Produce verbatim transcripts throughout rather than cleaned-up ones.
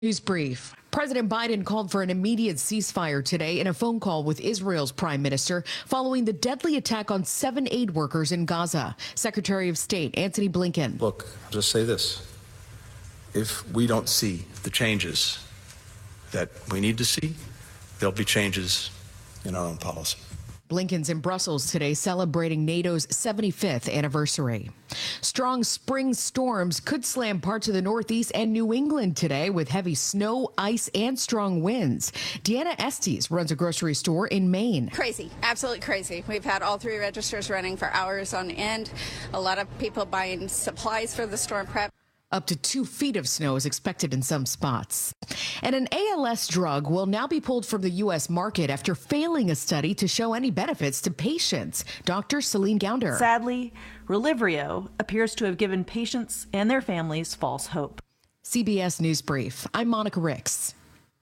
News brief. President Biden called for an immediate ceasefire today in a phone call with Israel's prime minister following the deadly attack on seven aid workers in Gaza. Secretary of State Antony Blinken. Look, I'll just say this. If we don't see the changes that we need to see, there'll be changes in our own policy. Blinken's in Brussels today celebrating NATO's seventy-fifth anniversary. Strong spring storms could slam parts of the Northeast and New England today with heavy snow, ice, and strong winds. Deanna Estes runs a grocery store in Maine. Crazy, absolutely crazy. We've had all three registers running for hours on end. A lot of people buying supplies for the storm prep. Up to two feet of snow is expected in some spots. And an A L S drug will now be pulled from the U S market after failing a study to show any benefits to patients. Doctor Celine Gounder. Sadly, Relivrio appears to have given patients and their families false hope. C B S News Brief. I'm Monica Ricks.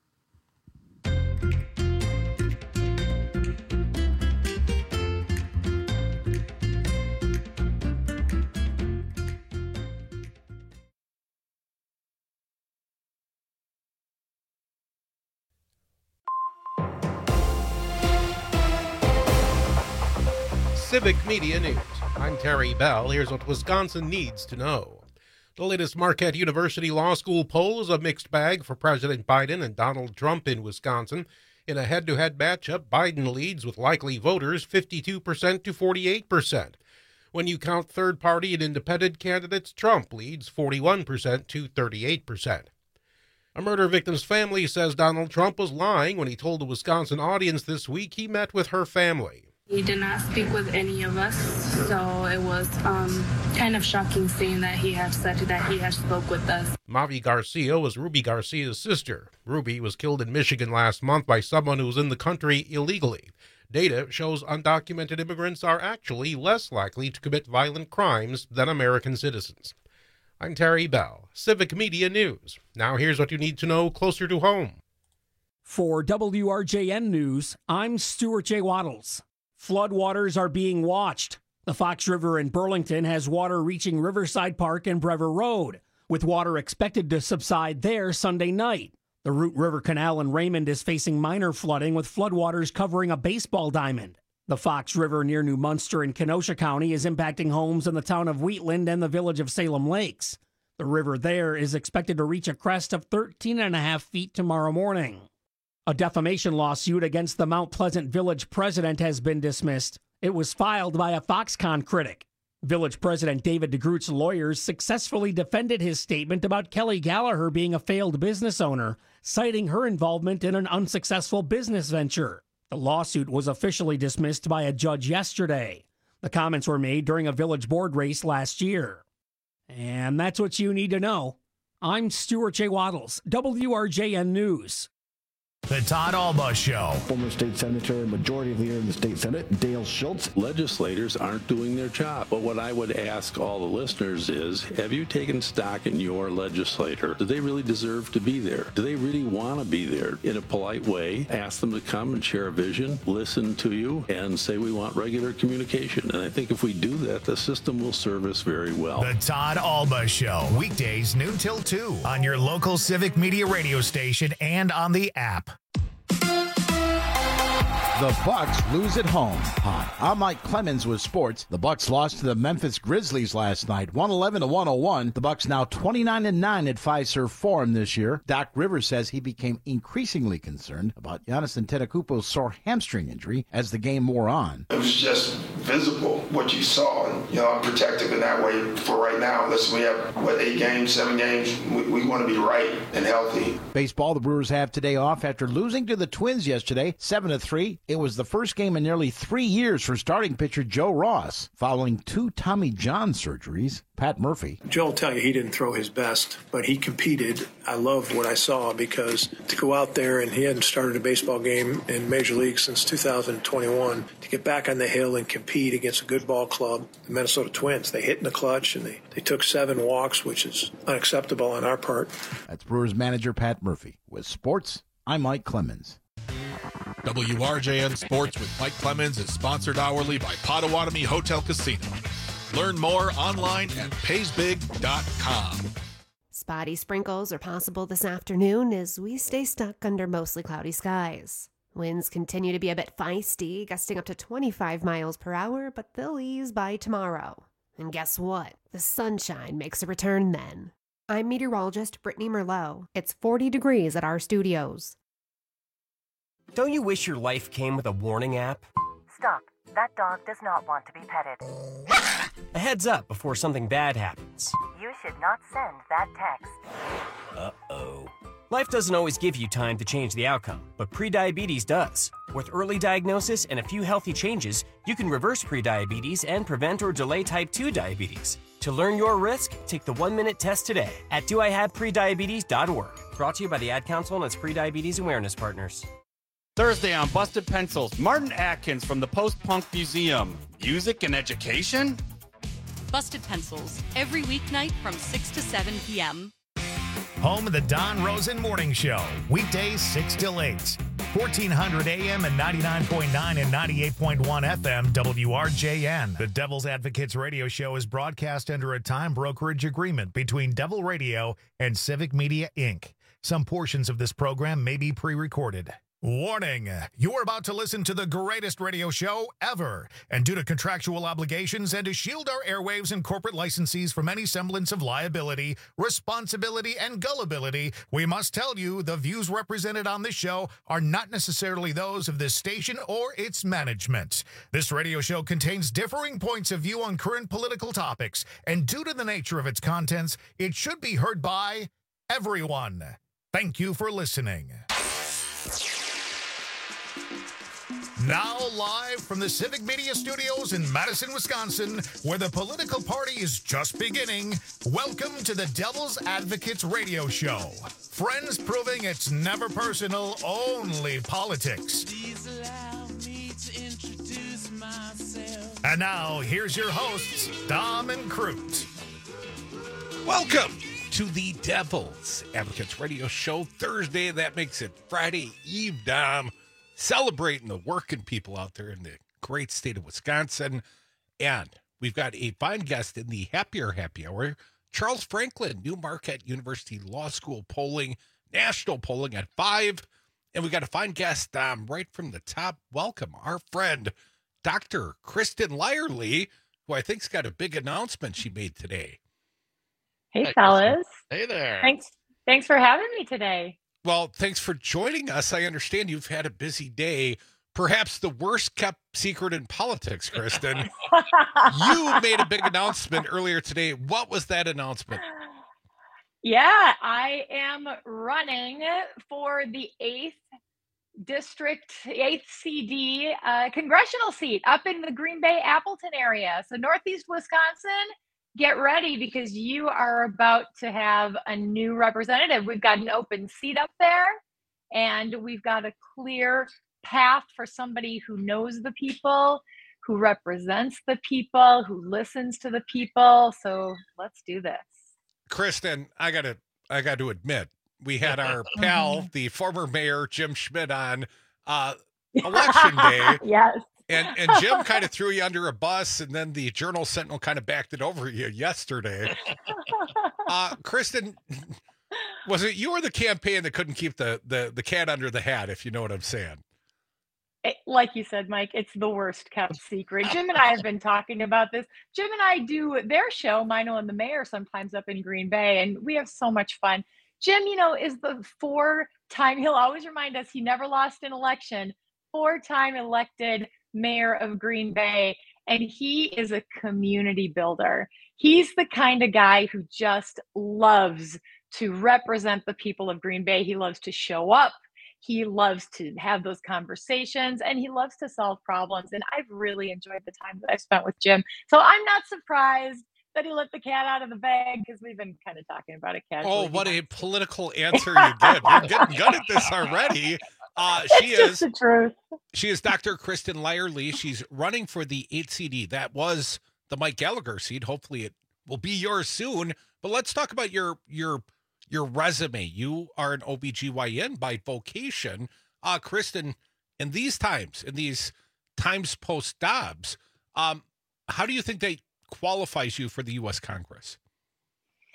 Civic Media News. I'm Terry Bell. Here's what Wisconsin needs to know. The latest Marquette University Law School poll is a mixed bag for President Biden and Donald Trump in Wisconsin. In a head-to-head matchup, Biden leads with likely voters fifty-two percent to forty-eight percent. When you count third-party and independent candidates, Trump leads forty-one percent to thirty-eight percent. A murder victim's family says Donald Trump was lying when he told the Wisconsin audience this week he met with her family. He did not speak with any of us, so it was um, kind of shocking seeing that he had said that he had spoke with us. Mavi Garcia was Ruby Garcia's sister. Ruby was killed in Michigan last month by someone who was in the country illegally. Data shows undocumented immigrants are actually less likely to commit violent crimes than American citizens. I'm Terry Bell, Civic Media News. Now here's what you need to know closer to home. For W R J N News, I'm Stuart J. Waddles. Floodwaters are being watched. The Fox River in Burlington has water reaching Riverside Park and Brever Road, with water expected to subside there Sunday night. The Root River Canal in Raymond is facing minor flooding with floodwaters covering a baseball diamond. The Fox River near New Munster in Kenosha County is impacting homes in the town of Wheatland and the village of Salem Lakes. The river there is expected to reach a crest of thirteen and a half feet tomorrow morning. A defamation lawsuit against the Mount Pleasant Village president has been dismissed. It was filed by a Foxconn critic. Village President David DeGroot's lawyers successfully defended his statement about Kelly Gallagher being a failed business owner, citing her involvement in an unsuccessful business venture. The lawsuit was officially dismissed by a judge yesterday. The comments were made during a village board race last year. And that's what you need to know. I'm Stuart J. Waddles, W R J N News. The Todd Alba Show. Former state senator and majority leader in the state senate, Dale Schultz. Legislators aren't doing their job. But what I would ask all the listeners is, have you taken stock in your legislator? Do they really deserve to be there? Do they really want to be there? In a polite way, ask them to come and share a vision, listen to you, and say we want regular communication. And I think if we do that, the system will serve us very well. The Todd Alba Show. Weekdays noon till two on your local Civic Media radio station and on the app. The Bucks lose at home. Hi, I'm Mike Clemens with sports. The Bucks lost to the Memphis Grizzlies last night, one eleven to one oh one. The Bucks now twenty-nine and nine at Fiserv Forum this year. Doc Rivers says he became increasingly concerned about Giannis Antetokounmpo's sore hamstring injury as the game wore on. It was just visible what you saw, and you know, I'm protective in that way for right now. Listen, we have what eight games, seven games. We, we want to be right and healthy. Baseball, the Brewers have today off after losing to the Twins yesterday, seven to three. It was the first game in nearly three years for starting pitcher Joe Ross, following two Tommy John surgeries. Pat Murphy. Joe will tell you he didn't throw his best, but he competed. I love what I saw because to go out there, and he hadn't started a baseball game in Major League since two thousand twenty-one, to get back on the hill and compete against a good ball club, the Minnesota Twins. They hit in the clutch, and they, they took seven walks, which is unacceptable on our part. That's Brewers manager Pat Murphy. With sports, I'm Mike Clemens. W R J N Sports with Mike Clemens is sponsored hourly by Potawatomi Hotel Casino. Learn more online at pays big dot com. Spotty sprinkles are possible this afternoon as we stay stuck under mostly cloudy skies. Winds continue to be a bit feisty, gusting up to twenty-five miles per hour, but they'll ease by tomorrow. And guess what? The sunshine makes a return then. I'm meteorologist Brittany Merlot. It's forty degrees at our studios. Don't you wish your life came with a warning app? Stop. That dog does not want to be petted. A heads up before something bad happens. You should not send that text. Uh-oh. Life doesn't always give you time to change the outcome, but prediabetes does. With early diagnosis and a few healthy changes, you can reverse prediabetes and prevent or delay type two diabetes. To learn your risk, take the one-minute test today at do I have prediabetes dot org. Brought to you by the Ad Council and its Prediabetes Awareness Partners. Thursday on Busted Pencils, Martin Atkins from the Post-Punk Museum. Music and education? Busted Pencils, every weeknight from six to seven p.m. Home of the Don Rosen Morning Show, weekdays six till eight. fourteen hundred A M and ninety-nine point nine and ninety-eight point one F M, W R J N. The Devil's Advocates radio show is broadcast under a time brokerage agreement between Devil Radio and Civic Media, Incorporated. Some portions of this program may be pre-recorded. Warning, you're about to listen to the greatest radio show ever. And due to contractual obligations and to shield our airwaves and corporate licensees from any semblance of liability, responsibility, and gullibility, we must tell you the views represented on this show are not necessarily those of this station or its management. This radio show contains differing points of view on current political topics, and due to the nature of its contents, it should be heard by everyone. Thank you for listening. Now live from the Civic Media Studios in Madison, Wisconsin, where the political party is just beginning, welcome to the Devil's Advocates radio show. Friends proving it's never personal, only politics. Please allow me to introduce myself. And now, here's your hosts, Dom and Crute. Welcome to the Devil's Advocates radio show. Thursday, that makes it Friday Eve, Dom. Celebrating the working people out there in the great state of Wisconsin. And we've got a fine guest in the Happier Happy Hour, Charles Franklin, New Marquette University Law School polling, national polling at five. And we got a fine guest um, right from the top. Welcome, our friend, Doctor Kristen Lyerly, who I think's got a big announcement she made today. Hey, Hi, fellas. Hey there. Thanks. Thanks for having me today. Well, thanks for joining us. I understand you've had a busy day, perhaps the worst kept secret in politics, Kristen. You made a big announcement earlier today. What was that announcement? Yeah, I am running for the eighth district, eighth C D uh, congressional seat up in the Green Bay, Appleton area. So Northeast Wisconsin. Get ready because you are about to have a new representative. We've got an open seat up there, and we've got a clear path for somebody who knows the people, who represents the people, who listens to the people. So let's do this. Kristen, I gotta, I got to admit, we had our pal, the former mayor Jim Schmidt, on uh, election day. Yes. And and Jim kind of threw you under a bus, and then the Journal Sentinel kind of backed it over you yesterday. Uh, Kristen, was it you or the campaign that couldn't keep the, the, the cat under the hat, if you know what I'm saying? It, like you said, Mike, it's the worst kept secret. Jim and I have been talking about this. Jim and I do their show, Mino and the Mayor, sometimes up in Green Bay, and we have so much fun. Jim, you know, is the four-time, he'll always remind us he never lost an election, four-time elected mayor of Green Bay, and he is a community builder. He's the kind of guy who just loves to represent the people of Green Bay. He loves to show up. He loves to have those conversations, and he loves to solve problems. And I've really enjoyed the time that I've spent with Jim. So I'm not surprised that he let the cat out of the bag, because we've been kind of talking about it casually. Oh, what a political answer you did. You're getting good at this already. Uh, she it's is just the truth. She is Doctor Kristen Lyerly. She's running for the eighth C D. That was the Mike Gallagher seat. Hopefully it will be yours soon. But let's talk about your your your resume. You are an O B G Y N by vocation. Uh, Kristen, in these times, in these times post-Dobbs, um, how do you think that qualifies you for the U S Congress?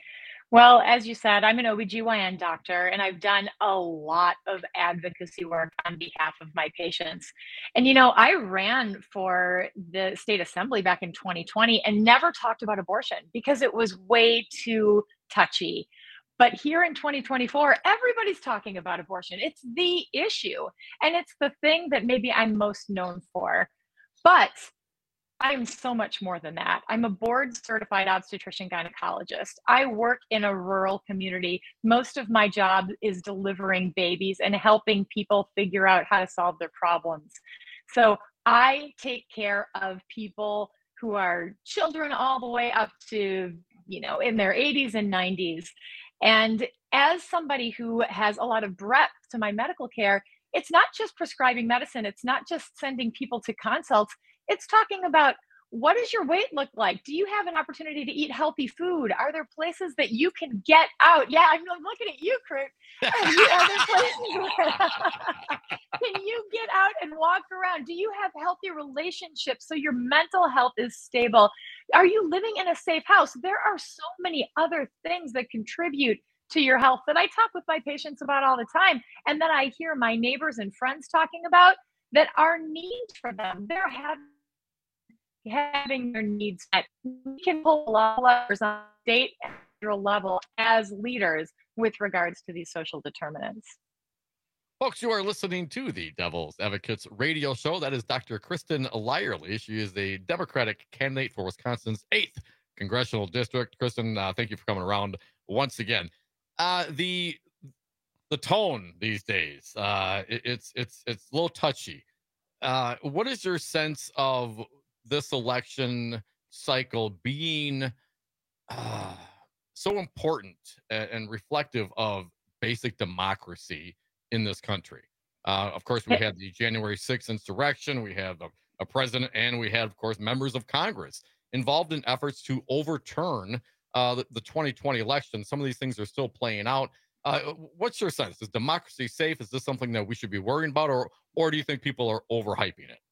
Well, as you said, I'm an O B G Y N doctor, and I've done a lot of advocacy work on behalf of my patients. And, you know, I ran for the state assembly back in twenty twenty and never talked about abortion because it was way too touchy. But here in twenty twenty-four, everybody's talking about abortion. It's the issue, and it's the thing that maybe I'm most known for. But I'm so much more than that. I'm a board certified obstetrician gynecologist. I work in a rural community. Most of my job is delivering babies and helping people figure out how to solve their problems. So I take care of people who are children all the way up to, you know, in their eighties and nineties. And as somebody who has a lot of breadth to my medical care, it's not just prescribing medicine. It's not just sending people to consults. It's talking about, what does your weight look like? Do you have an opportunity to eat healthy food? Are there places that you can get out? Yeah, I'm looking at you, Kurt. Are, you, are there places where can you get out and walk around? Do you have healthy relationships so your mental health is stable? Are you living in a safe house? There are so many other things that contribute to your health that I talk with my patients about all the time, and that I hear my neighbors and friends talking about that are needs for them. They're having having their needs met. We can pull a lot of levers on state and federal level as leaders with regards to these social determinants. Folks, you are listening to the Devil's Advocates radio show. That is Doctor Kristen Lyerly. She is the Democratic candidate for Wisconsin's eighth congressional district. Kristen, uh, thank you for coming around once again. Uh, the the tone these days, uh, it, it's it's it's a little touchy. Uh, what is your sense of this election cycle being uh, so important and, and reflective of basic democracy in this country? Uh, of course, we had the January sixth insurrection. We have a, a president, and we had, of course, members of Congress involved in efforts to overturn uh, the, the twenty twenty election. Some of these things are still playing out. Uh, what's your sense? Is democracy safe? Is this something that we should be worrying about, or or do you think people are overhyping it?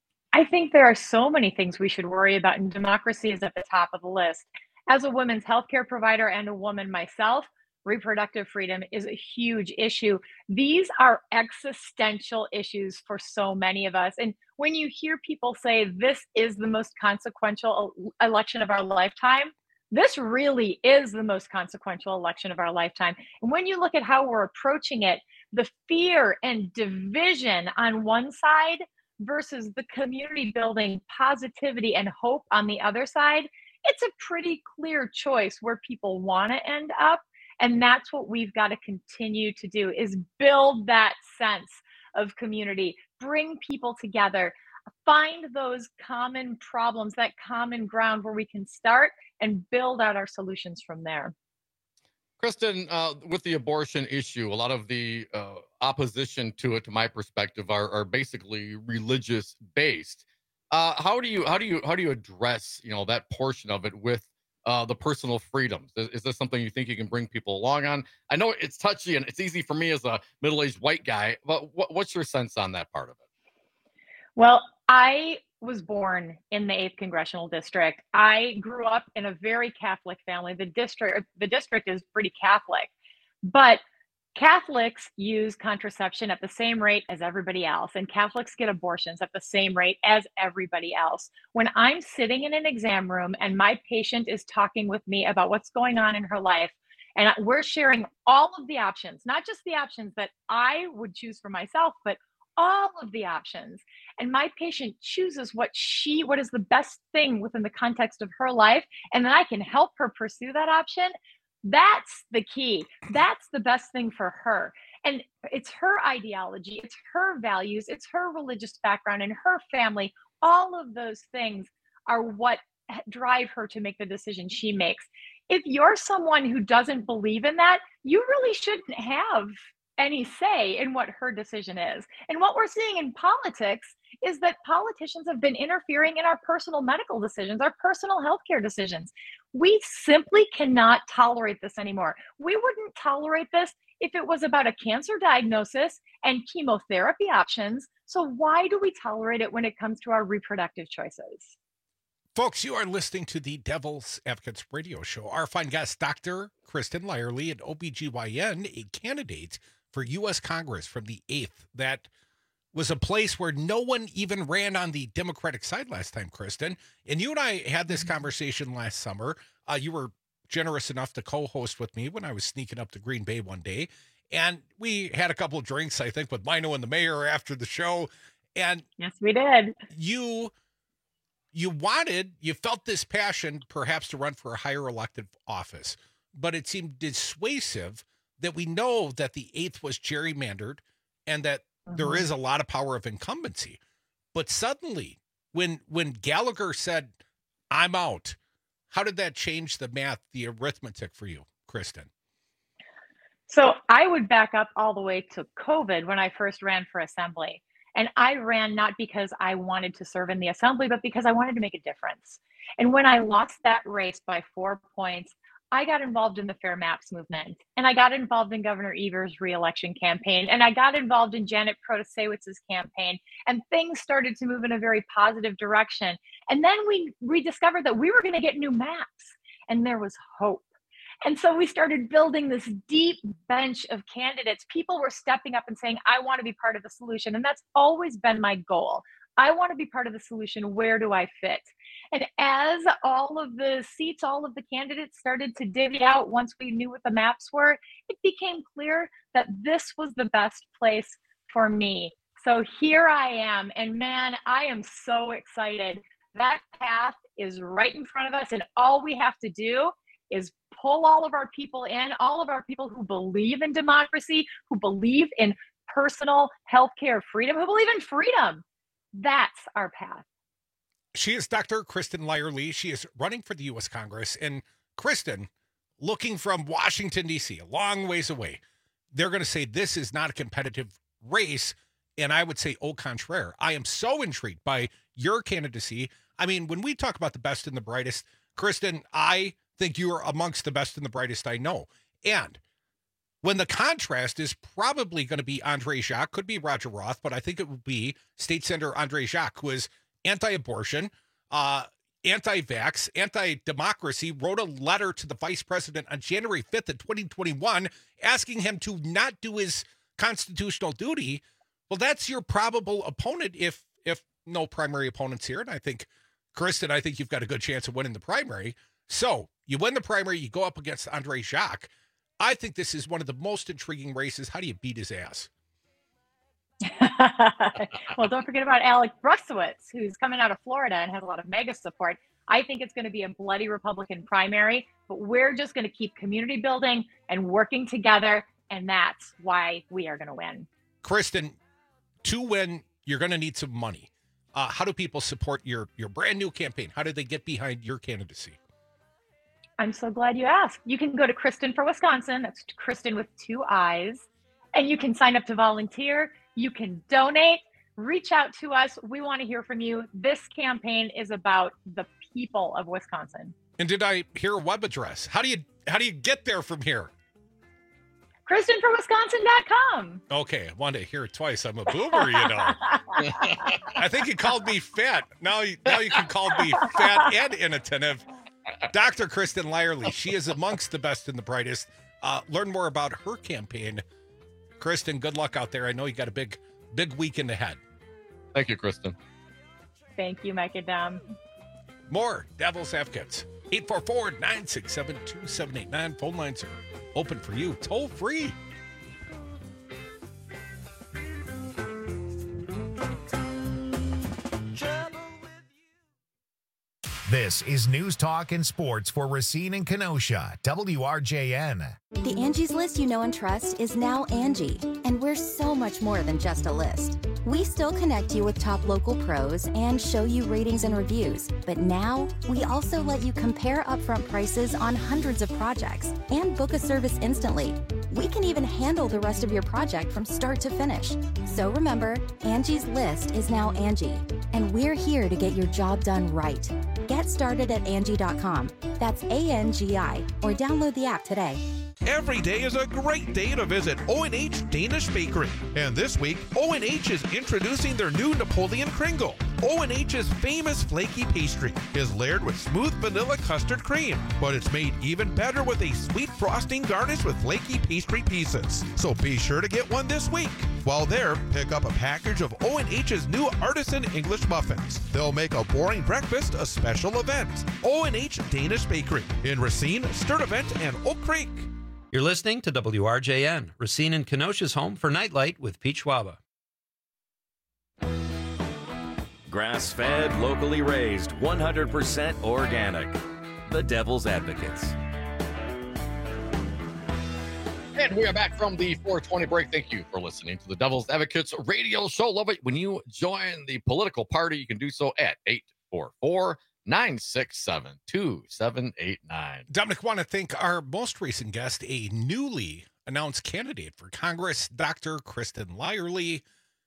I think there are so many things we should worry about, and democracy is at the top of the list. As a women's healthcare provider and a woman myself, reproductive freedom is a huge issue. These are existential issues for so many of us. And when you hear people say this is the most consequential election of our lifetime, this really is the most consequential election of our lifetime. And when you look at how we're approaching it, the fear and division on one side versus the community building, positivity, and hope on the other side, it's a pretty clear choice where people want to end up. And that's what we've got to continue to do, is build that sense of community, bring people together, find those common problems, that common ground where we can start and build out our solutions from there. Kristen, uh, with the abortion issue, a lot of the uh, opposition to it, to my perspective, are, are basically religious based. Uh, how do you how do you how do you address, you know, that portion of it with uh, the personal freedoms? Is, is this something you think you can bring people along on? I know it's touchy and it's easy for me as a middle-aged white guy, but what, what's your sense on that part of it? Well, I was born in the eighth congressional district. I grew up in a very Catholic family. The district, the district is pretty Catholic, but Catholics use contraception at the same rate as everybody else, and Catholics get abortions at the same rate as everybody else. When I'm sitting in an exam room and my patient is talking with me about what's going on in her life, and we're sharing all of the options, not just the options that I would choose for myself, but all of the options, and my patient chooses what she, what is the best thing within the context of her life, and then I can help her pursue that option. That's the key. That's the best thing for her. And it's her ideology, it's her values, it's her religious background and her family. All of those things are what drive her to make the decision she makes. If you're someone who doesn't believe in that, you really shouldn't have any say in what her decision is. And what we're seeing in politics is that politicians have been interfering in our personal medical decisions, our personal healthcare decisions. We simply cannot tolerate this anymore. We wouldn't tolerate this if it was about a cancer diagnosis and chemotherapy options. So why do we tolerate it when it comes to our reproductive choices? Folks, you are listening to the Devil's Advocates radio show. Our fine guest, Doctor Kristen Lyerly, an O B G Y N, a candidate for U S Congress from the eighth. That was a place where no one even ran on the Democratic side last time, Kristen. And you and I had this conversation last summer. Uh, you were generous enough to co-host with me when I was sneaking up to Green Bay one day. And we had a couple of drinks, I think, with Mino and the mayor after the show. And yes, we did. You... You wanted, you felt this passion perhaps to run for a higher elected office, but it seemed dissuasive that we know that the eighth was gerrymandered and that mm-hmm. there is a lot of power of incumbency. But suddenly, when when Gallagher said, I'm out, how did that change the math, the arithmetic for you, Kristen? So I would back up all the way to COVID when I first ran for assembly. And I ran not because I wanted to serve in the assembly, but because I wanted to make a difference. And when I lost that race by four points, I got involved in the Fair Maps movement. And I got involved in Governor Evers' reelection campaign. And I got involved in Janet Protasewicz's campaign. And things started to move in a very positive direction. And then we rediscovered that we were going to get new maps. And there was hope. And so we started building this deep bench of candidates. People were stepping up and saying, I want to be part of the solution. And that's always been my goal. I want to be part of the solution. Where do I fit? And as all of the seats, all of the candidates started to divvy out once we knew what the maps were, it became clear that this was the best place for me. So here I am. And man, I am so excited. That path is right in front of us. And all we have to do is pull all of our people in, all of our people who believe in democracy, who believe in personal healthcare freedom, who believe in freedom. That's our path. She is Doctor Kristen Lyerly. She is running for the U S Congress. And Kristen, looking from Washington, D C, a long ways away, they're going to say this is not a competitive race. And I would say, au contraire. I am so intrigued by your candidacy. I mean, when we talk about the best and the brightest, Kristen, I think you are amongst the best and the brightest I know. And when the contrast is probably going to be Andre Jacques, could be Roger Roth, but I think it would be State Senator Andre Jacques, who is anti-abortion, uh, anti-vax, anti-democracy, wrote a letter to the vice president on January fifth of twenty twenty-one asking him to not do his constitutional duty. Well, that's your probable opponent if if no primary opponents here. And I think, Kristen, I think you've got a good chance of winning the primary. So you win the primary, you go up against Andre Jacques. I think this is one of the most intriguing races. How do you beat his ass? Well, don't forget about Alec Bruskowitz, who's coming out of Florida and has a lot of mega support. I think it's going to be a bloody Republican primary, but we're just going to keep community building and working together, and that's why we are going to win. Kristen, to win, you're going to need some money. Uh, how do people support your, your brand new campaign? How do they get behind your candidacy? I'm so glad you asked. You can go to Kristen for Wisconsin. That's Kristen with two I's. And you can sign up to volunteer. You can donate. Reach out to us. We want to hear from you. This campaign is about the people of Wisconsin. And did I hear a web address? How do you how do you get there from here? Kristen for Wisconsin dot com. Okay, I wanted to hear it twice. I'm a boomer, you know. I think you called me fat. Now, now you can call me fat and inattentive. Doctor Kristen Lyerly, she is amongst the best and the brightest. Uh, learn more about her campaign. Kristen, good luck out there. I know you got a big, big weekend ahead. Thank you, Kristen. Thank you, Mike and Dom. More Devil's Advocates. eight four four, nine six seven, two seven eight nine. Phone lines are open for you. Toll free. This is News Talk and Sports for Racine and Kenosha, W R J N. The Angie's List you know and trust is now Angie, and we're so much more than just a list. We still connect you with top local pros and show you ratings and reviews, but now we also let you compare upfront prices on hundreds of projects and book a service instantly. We can even handle the rest of your project from start to finish. So remember, Angie's List is now Angie, and we're here to get your job done right. Get started at Angie dot com. That's A N G I, or download the app today. Every day is a great day to visit O and H Danish Bakery. And this week, O and H is introducing their new Napoleon Kringle. O and H's famous flaky pastry is layered with smooth vanilla custard cream, but it's made even better with a sweet frosting garnished with flaky pastry pieces. So be sure to get one this week. While there, pick up a package of O and H's new artisan English muffins. They'll make a boring breakfast a special event. O and H Danish Bakery in Racine, Sturtevant, and Oak Creek. You're listening to W R J N, Racine and Kenosha's home for Nightlight with Pete Schwaba. Grass-fed, locally raised, one hundred percent organic. The Devil's Advocates. And we are back from the four twenty break. Thank you for listening to the Devil's Advocates radio show. Love it when you join the political party. You can do so at eight four four, nine six seven, two seven eight nine. Dominic, want to thank our most recent guest, a newly announced candidate for Congress, Doctor Kristen Lyerly.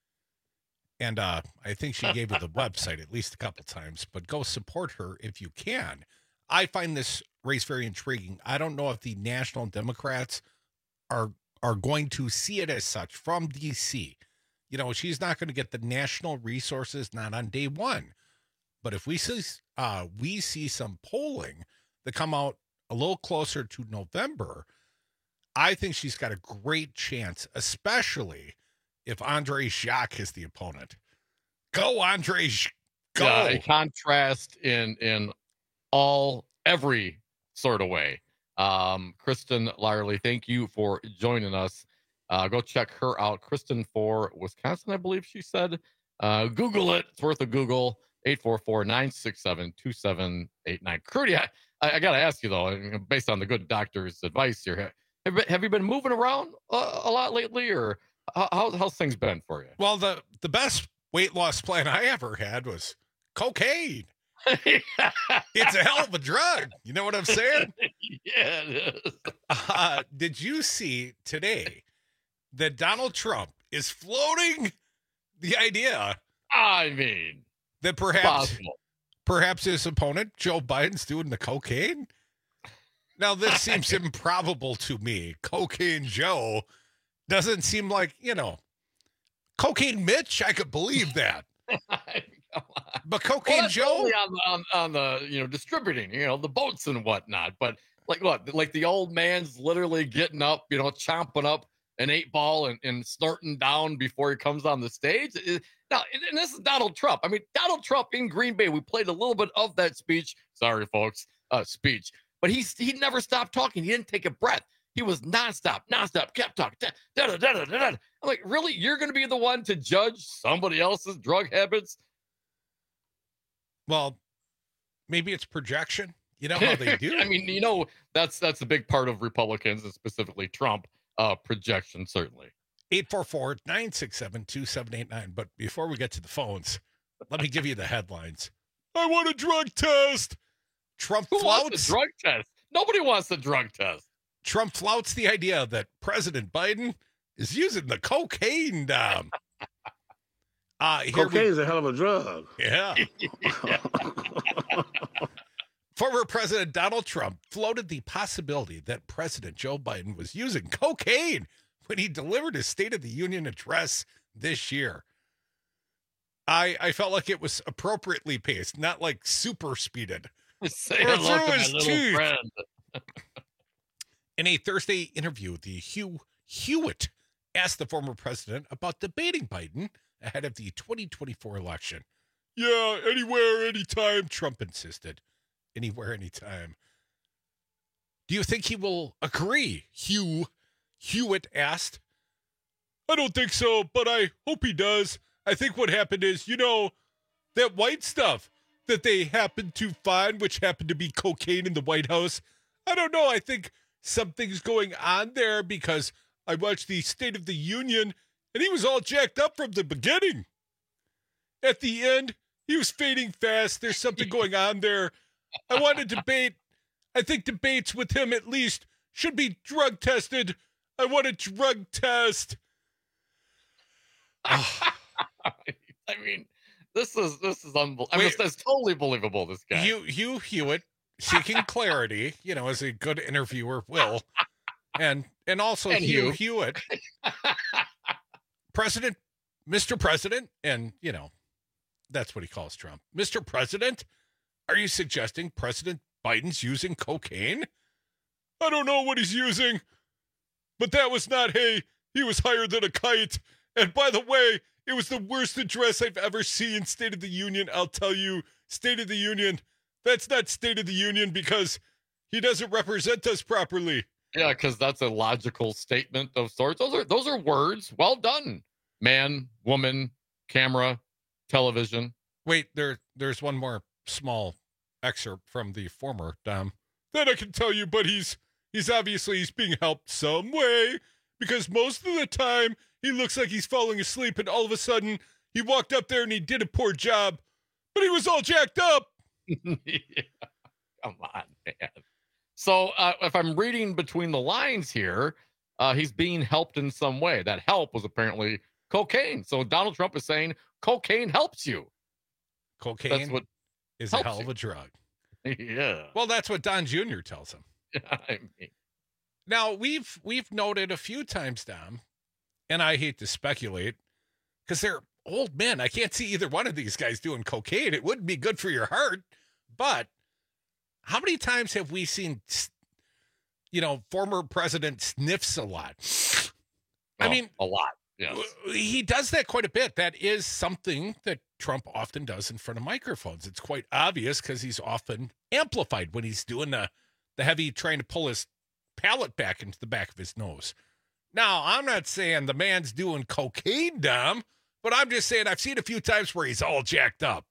And uh, I think she gave you the website at least a couple times, but go support her if you can. I find this race very intriguing. I don't know if the national Democrats are are going to see it as such from D C. You know, she's not going to get the national resources, not on day one. But if we see uh, we see some polling that come out a little closer to November, I think she's got a great chance, especially if Andre Jacques is the opponent. Go, Andre, go. Uh, a contrast in in all every sort of way. Um, Kristen Lyerly, thank you for joining us. Uh, go check her out. Kristen for Wisconsin, I believe she said. Uh, Google it. It's worth a Google. eight four four, nine six seven, two seven eight nine. Crudy, I, I got to ask you, though, based on the good doctor's advice here, have, have you been moving around a, a lot lately, or how, how's things been for you? Well, the, the best weight loss plan I ever had was cocaine. It's a hell of a drug. You know what I'm saying? Yeah, it is. Uh, did you see today that Donald Trump is floating the idea? I mean, that perhaps possible. perhaps his opponent, Joe Biden's doing the cocaine? Now, this seems improbable to me. Cocaine Joe doesn't seem like, you know, Cocaine Mitch, I could believe that. But Cocaine well, Joe only on, on on the you know distributing, you know, the boats and whatnot. But like, look, like the old man's literally getting up, you know, chomping up an eight ball and, and snorting down before he comes on the stage. Now, and this is Donald Trump. I mean, Donald Trump in Green Bay. We played a little bit of that speech. Sorry, folks, uh, speech. But he he never stopped talking. He didn't take a breath. He was nonstop, nonstop, kept talking. Da, da, da, da, da, da. I'm like, really? You're going to be the one to judge somebody else's drug habits? Well, maybe it's projection. You know how they do. I mean, you know, that's that's a big part of Republicans and specifically Trump, uh, projection, certainly. eight four four, nine six seven, two seven eight nine. But before we get to the phones, let me give you the headlines. I want a drug test. Trump Who flouts wants a drug test? Nobody wants a drug test. Trump flouts the idea that President Biden is using the cocaine dam. Uh, Cocaine is a hell of a drug. Yeah. Former President Donald Trump floated the possibility that President Joe Biden was using cocaine when he delivered his State of the Union address this year. I I felt like it was appropriately paced, not like super speeded. Say hello to my little friend. In a Thursday interview, the Hugh Hewitt asked the former president about debating Biden ahead of the twenty twenty-four election. Yeah, anywhere, anytime, Trump insisted. Anywhere, anytime. Do you think he will agree? Hugh Hewitt asked. I don't think so, but I hope he does. I think what happened is, you know, that white stuff that they happened to find, which happened to be cocaine in the White House. I don't know. I think something's going on there because I watched the State of the Union and he was all jacked up from the beginning. At the end, he was fading fast. There's something going on there. I want to debate. I think debates with him at least should be drug tested. I want a drug test. I mean, This is this is unbelievable. I mean, Wait. it's, it's totally believable. This guy. Hugh, Hugh Hewitt seeking clarity, you know, as a good interviewer will, and and also And Hugh you. Hewitt, President, Mister President, and you know, that's what he calls Trump, Mister President. Are you suggesting President Biden's using cocaine? I don't know what he's using, but that was not hay. He was higher than a kite. And by the way, it was the worst address I've ever seen. State of the Union, I'll tell you. State of the Union. That's not State of the Union because he doesn't represent us properly. Yeah, because that's a logical statement of sorts. Those are those are words. Well done. Man, woman, camera, television. Wait, there there's one more small excerpt from the former Dom that I can tell you, but he's he's obviously he's being helped some way because most of the time he looks like he's falling asleep and all of a sudden he walked up there and he did a poor job, but he was all jacked up. Yeah. Come on, man. So uh, if I'm reading between the lines here, uh, he's being helped in some way. That help was apparently cocaine. So Donald Trump is saying cocaine helps you. Cocaine That's what is a helps hell of you. a drug. Yeah. Well, that's what Don Junior tells him. I mean, Now, we've we've noted a few times, Dom, and I hate to speculate, because they're old men. I can't see either one of these guys doing cocaine. It wouldn't be good for your heart. But how many times have we seen, you know, former president sniffs a lot? I oh, mean, a lot. Yes. he does that quite a bit. That is something that Trump often does in front of microphones. It's quite obvious because he's often amplified when he's doing the, the heavy, trying to pull his palate back into the back of his nose. Now, I'm not saying the man's doing cocaine, Dom, but I'm just saying I've seen a few times where he's all jacked up.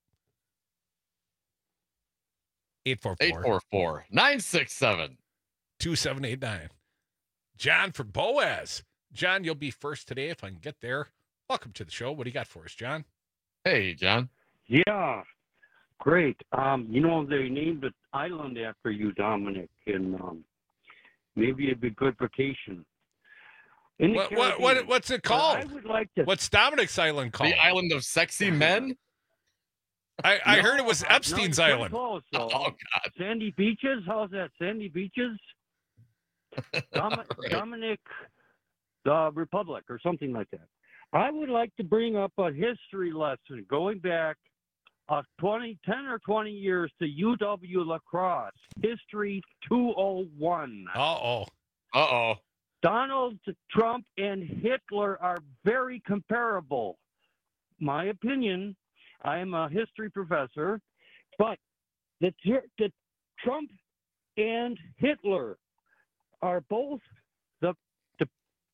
eight four four eight four four, nine six seven, two seven eight nine. John from Boaz. John, you'll be first today if I can get there. Welcome to the show. What do you got for us, John? Hey, John. Yeah, great. Um, you know, they named the island after you, Dominic, and um, maybe it'd be good vacation. In the What, what, what, Caribbean. what's it But called? I would like to. What's Dominic's island called? The island of sexy men? I, I No, heard it was uh, no, Epstein's it's pretty island. close, though. Oh, God. Sandy Beaches? How's that? Sandy Beaches? Dom- Right. Dominic, the Republic, or something like that. I would like to bring up a history lesson going back uh, twenty, ten or twenty years to U W La Crosse, History two oh one. Uh-oh. Uh-oh. Donald Trump and Hitler are very comparable. My opinion, I am a history professor, but the, the Trump and Hitler are both the the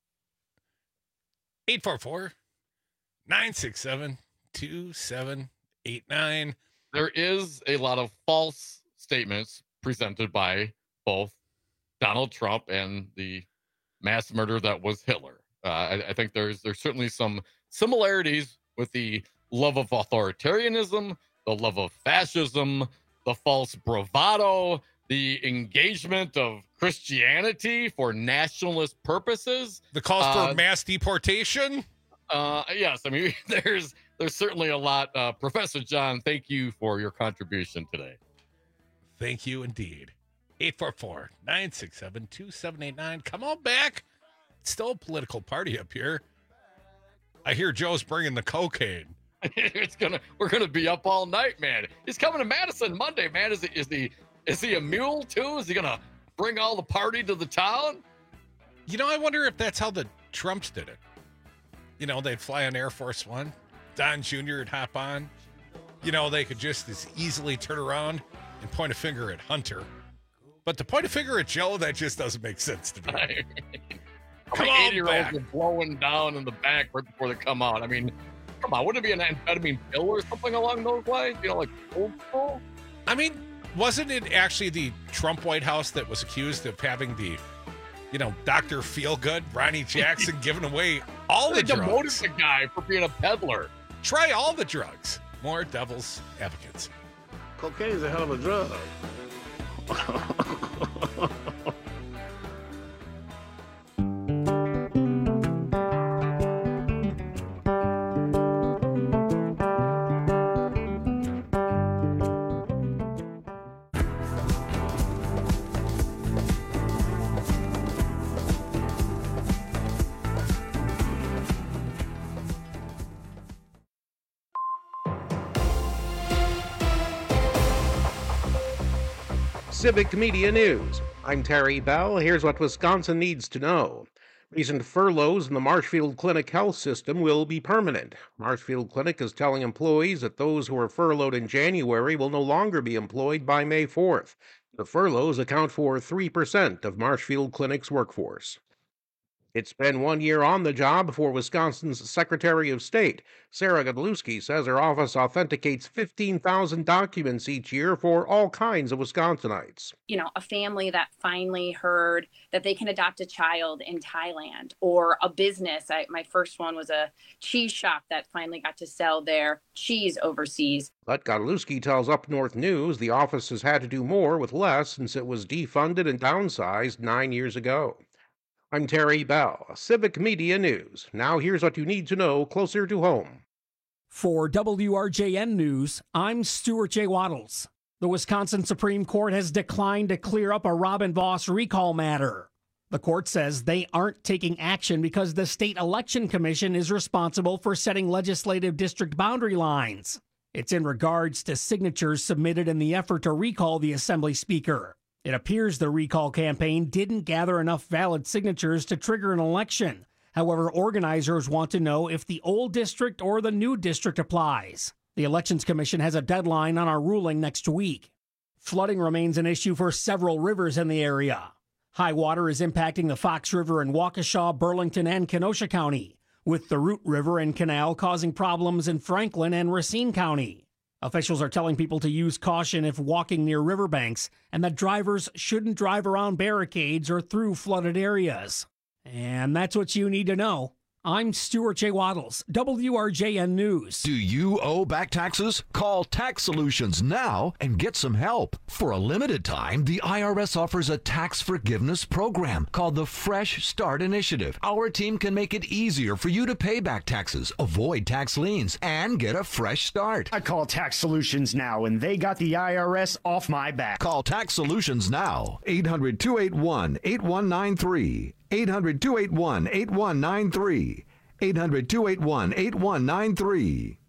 eight four four, nine six seven, two seven eight nine. There is a lot of false statements presented by both Donald Trump and the mass murder that was Hitler. Uh, I, I think there's there's certainly some similarities with the love of authoritarianism, the love of fascism, the false bravado, the engagement of Christianity for nationalist purposes. The calls for Uh, mass deportation? Uh, yes, I mean, there's there's certainly a lot. Uh, Professor John, thank you for your contribution today. Thank you indeed. eight four four, nine six seven, two seven eight nine. Come on back. It's still a political party up here. I hear Joe's bringing the cocaine. It's gonna we're gonna be up all night, man. He's coming to Madison Monday, man. Is he is he is he a mule too? Is he gonna bring all the party to the town? You know, I wonder if that's how the Trumps did it. You know, they'd fly on Air Force One. Don Junior would hop on. You know, they could just as easily turn around and point a finger at Hunter. But to point a finger at Joe, that just doesn't make sense to me. Come Come on eighty-year-olds back. are blowing down in the back right before they come out. I mean, come on, wouldn't it be an amphetamine pill or something along those lines? You know, like old school? I mean, wasn't it actually the Trump White House that was accused of having the, you know, Doctor Feelgood, Ronnie Jackson, giving away all They the demoted drugs? the guy for being a peddler. Try all the drugs. More Devil's Advocates. Cocaine is a hell of a drug. Civic Media News. I'm Terry Bell. Here's what Wisconsin needs to know. Recent furloughs in the Marshfield Clinic health system will be permanent. Marshfield Clinic is telling employees that those who were furloughed in January will no longer be employed by May fourth. The furloughs account for three percent of Marshfield Clinic's workforce. It's been one year on the job for Wisconsin's Secretary of State. Sarah Godlewski says her office authenticates fifteen thousand documents each year for all kinds of Wisconsinites. You know, a family that finally heard that they can adopt a child in Thailand, or a business. I, my first one was a cheese shop that finally got to sell their cheese overseas. But Godlewski tells Up North News the office has had to do more with less since it was defunded and downsized nine years ago. I'm Terry Bell, Civic Media News. Now here's what you need to know closer to home. For W R J N News, I'm Stuart J. Waddles. The Wisconsin Supreme Court has declined to clear up a Robin Vos recall matter. The court says they aren't taking action because the State Election Commission is responsible for setting legislative district boundary lines. It's in regards to signatures submitted in the effort to recall the Assembly Speaker. It appears the recall campaign didn't gather enough valid signatures to trigger an election. However, organizers want to know if the old district or the new district applies. The Elections Commission has a deadline on our ruling next week. Flooding remains an issue for several rivers in the area. High water is impacting the Fox River in Waukesha, Burlington, and Kenosha County, with the Root River and Canal causing problems in Franklin and Racine County. Officials are telling people to use caution if walking near riverbanks and that drivers shouldn't drive around barricades or through flooded areas. And that's what you need to know. I'm Stuart J. Waddles, W R J N News. Do you owe back taxes? Call Tax Solutions now and get some help. For a limited time, the I R S offers a tax forgiveness program called the Fresh Start Initiative. Our team can make it easier for you to pay back taxes, avoid tax liens, and get a fresh start. I call Tax Solutions now, and they got the I R S off my back. Call Tax Solutions now. eight hundred, two eight one, eight one nine three. eight hundred, two eight one, eight one nine three. eight hundred, two eight one, eight one nine three.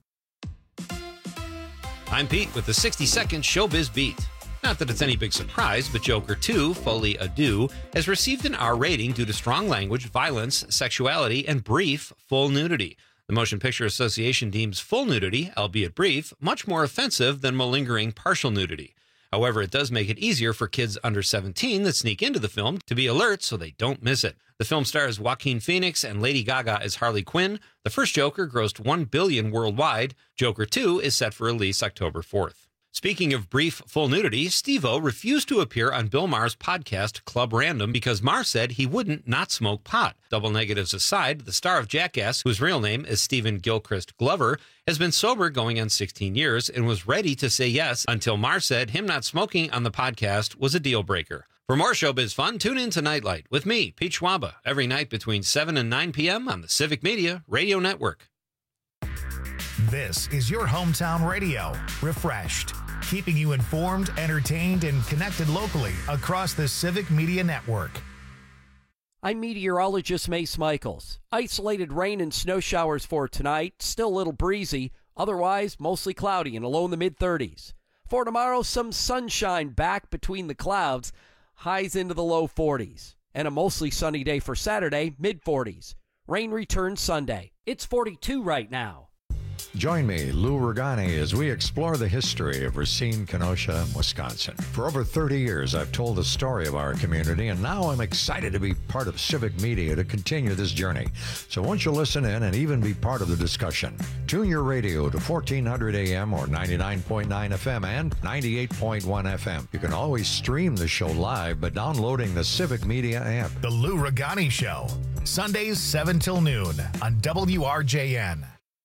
I'm Pete with the sixty second Showbiz Beat. Not that it's any big surprise, but Joker two, Folie à Deux, has received an R rating due to strong language, violence, sexuality, and brief full nudity. The Motion Picture Association deems full nudity, albeit brief, much more offensive than malingering partial nudity. However, it does make it easier for kids under seventeen that sneak into the film to be alert so they don't miss it. The film stars Joaquin Phoenix and Lady Gaga as Harley Quinn. The first Joker grossed one billion dollars worldwide. Joker two is set for release October fourth. Speaking of brief full nudity, Steve-O refused to appear on Bill Maher's podcast Club Random because Maher said he wouldn't not smoke pot. Double negatives aside, the star of Jackass, whose real name is Stephen Gilchrist Glover, has been sober going on sixteen years and was ready to say yes until Maher said him not smoking on the podcast was a deal breaker. For more showbiz fun, tune in to Nightlight with me, Pete Schwaba, every night between seven and nine p.m. on the Civic Media Radio Network. This is your hometown radio, refreshed, keeping you informed, entertained, and connected locally across the Civic Media Network. I'm meteorologist Mace Michaels. Isolated rain and snow showers for tonight, still a little breezy, otherwise mostly cloudy and a low in the mid thirties. For tomorrow, some sunshine back between the clouds, highs into the low forties. And a mostly sunny day for Saturday, mid forties. Rain returns Sunday. It's forty-two right now. Join me, Lou Regani, as we explore the history of Racine, Kenosha, and Wisconsin. For over thirty years, I've told the story of our community, and now I'm excited to be part of Civic Media to continue this journey. So won't you listen in and even be part of the discussion? Tune your radio to fourteen hundred A M or ninety-nine point nine F M and ninety-eight point one F M. You can always stream the show live by downloading the Civic Media app. The Lou Regani Show, Sundays seven till noon on W R J N.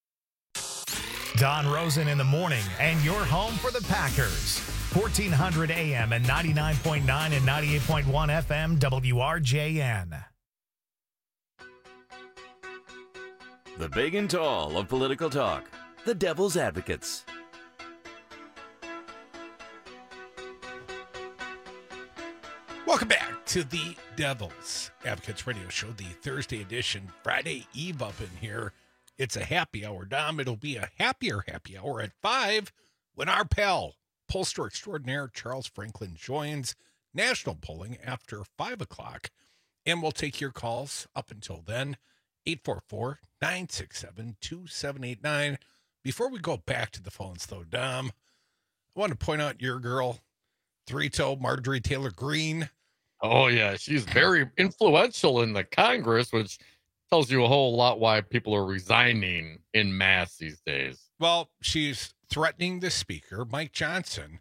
Don Rosen in the morning, and your home for the Packers. fourteen hundred A M and ninety-nine point nine and ninety-eight point one F M, W R J N. The big and tall of political talk, the Devil's Advocates. Welcome back to the Devil's Advocates Radio Show, the Thursday edition, Friday Eve up in here. It's a happy hour, Dom. It'll be a happier happy hour at five when our pal, pollster extraordinaire Charles Franklin joins national polling after five o'clock. And we'll take your calls up until then, eight four four, nine six seven, two seven eight nine. Before we go back to the phones, though, Dom, I want to point out your girl, three-toe Marjorie Taylor Greene. Oh, yeah. She's very influential in the Congress, which tells you a whole lot why people are resigning in mass these days. Well, she's threatening the speaker, Mike Johnson,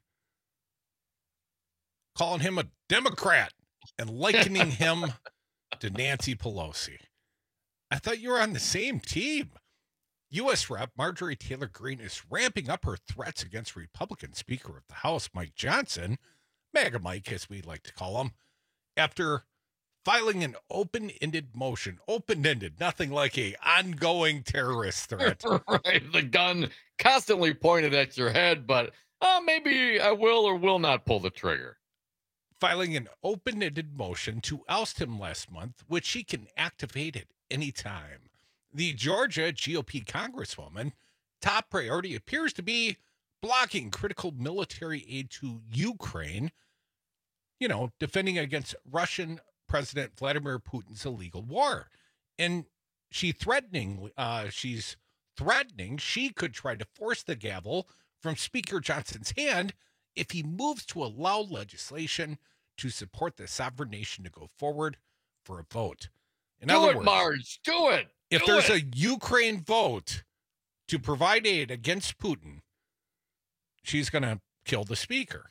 calling him a Democrat and likening him to Nancy Pelosi. I thought you were on the same team. U S Rep Marjorie Taylor Greene is ramping up her threats against Republican Speaker of the House, Mike Johnson, MAGA Mike, as we like to call him, after filing an open-ended motion. Open-ended, nothing like a ongoing terrorist threat. Right, the gun constantly pointed at your head, but uh, maybe I will or will not pull the trigger. Filing an open-ended motion to oust him last month, which she can activate at any time. The Georgia G O P Congresswoman, top priority appears to be blocking critical military aid to Ukraine, you know, defending against Russian President Vladimir Putin's illegal war. And she threatening, uh, she's threatening she could try to force the gavel from Speaker Johnson's hand if he moves to allow legislation to support the sovereign nation to go forward for a vote. In do other it, words, Marge. Do it. If do there's it. a Ukraine vote to provide aid against Putin, she's going to kill the speaker.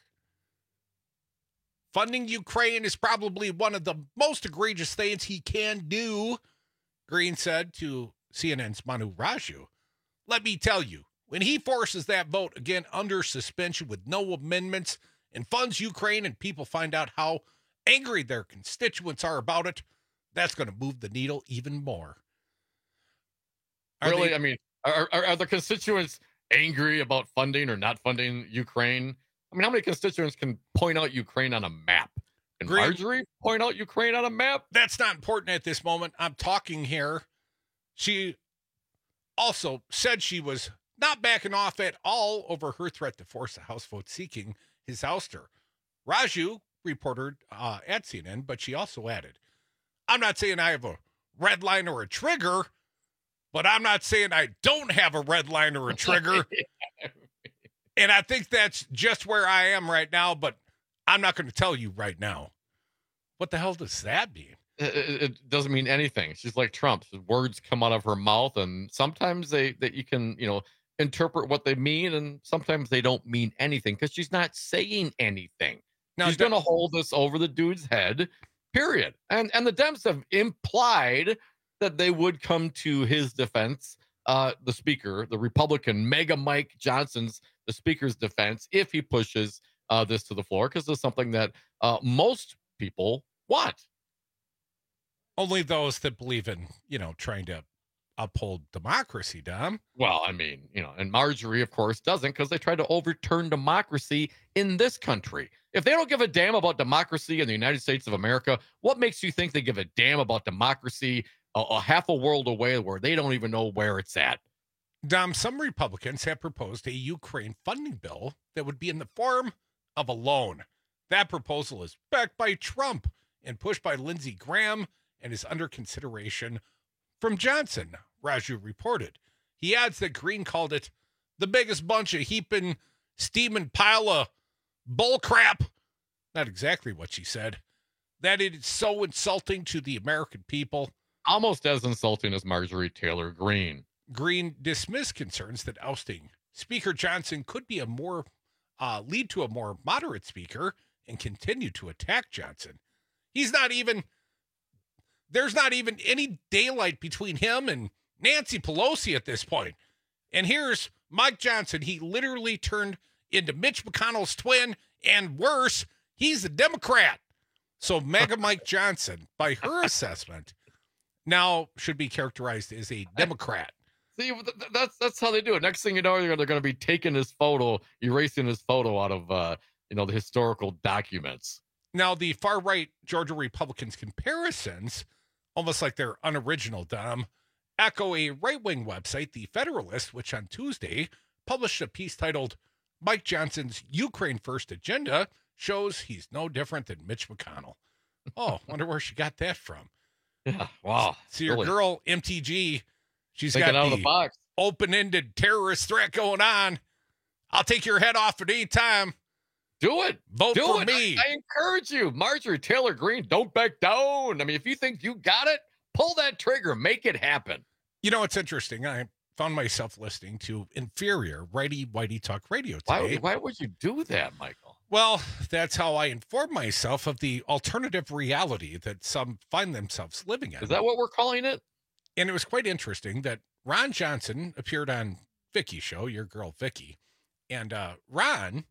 Funding Ukraine is probably one of the most egregious things he can do, Greene said to C N N's Manu Raju. Let me tell you, when he forces that vote again under suspension with no amendments and funds Ukraine and people find out how angry their constituents are about it, that's going to move the needle even more. Are really? they- I mean, are, are are the constituents angry about funding or not funding Ukraine? I mean, how many constituents can point out Ukraine on a map? Can Green- Marjorie point out Ukraine on a map? That's not important at this moment. I'm talking here. She also said she was not backing off at all over her threat to force a House vote seeking his ouster. Raju reported uh, at C N N, but she also added, I'm not saying I have a red line or a trigger, but I'm not saying I don't have a red line or a trigger. And I think that's just where I am right now, but I'm not going to tell you right now. What the hell does that mean? It, it- it doesn't mean anything. She's like Trump. Words come out of her mouth, and sometimes they that you can you know interpret what they mean, and sometimes they don't mean anything because she's not saying anything. Now, she's do- going to hold this over the dude's head. Period. And and the Dems have implied that they would come to his defense, uh, the speaker, the Republican Mega Mike Johnson's, the speaker's defense, if he pushes uh, this to the floor, because it's something that uh, most people want. Only those that believe in, you know, trying to uphold democracy, Dom. Well, I mean, you know, and Marjorie, of course, doesn't because they tried to overturn democracy in this country. If they don't give a damn about democracy in the United States of America, what makes you think they give a damn about democracy a, a half a world away where they don't even know where it's at? Dom, some Republicans have proposed a Ukraine funding bill that would be in the form of a loan. That proposal is backed by Trump and pushed by Lindsey Graham and is under consideration from Johnson, Raju reported. He adds that Greene called it the biggest bunch of heaping, steaming pile of bull crap. Not exactly what she said. That it is so insulting to the American people. Almost as insulting as Marjorie Taylor Greene. Greene dismissed concerns that ousting Speaker Johnson could be a more uh, lead to a more moderate speaker and continue to attack Johnson. He's not even there's not even any daylight between him and Nancy Pelosi at this point. And here's Mike Johnson. He literally turned into Mitch McConnell's twin, and worse, he's a Democrat. So Mega Mike Johnson, by her assessment, now should be characterized as a Democrat. See, th- th- that's that's how they do it. Next thing you know, they're, they're going to be taking his photo, erasing his photo out of uh, you know the historical documents. Now, the far-right Georgia Republicans' comparisons, almost like they're unoriginal, Dom, echo a right-wing website, The Federalist, which on Tuesday published a piece titled, Mike Johnson's Ukraine first agenda shows he's no different than Mitch McConnell. Oh, wonder where she got that from. Yeah, wow. See, your Really. girl, M T G, she's Thinking got out of the, the box. open-ended terrorist threat going on. I'll take your head off at any time. Do it. Vote Do for it. me. I, I encourage you. Marjorie Taylor Greene, don't back down. I mean, if you think you got it, pull that trigger. Make it happen. You know, it's interesting. I found myself listening to inferior righty whitey talk radio today. Why, why would you do that, Michael? Well, that's how I inform myself of the alternative reality that some find themselves living in. Is that what we're calling it? And it was quite interesting that Ron Johnson appeared on Vicky's show, your girl Vicky, and uh, Ron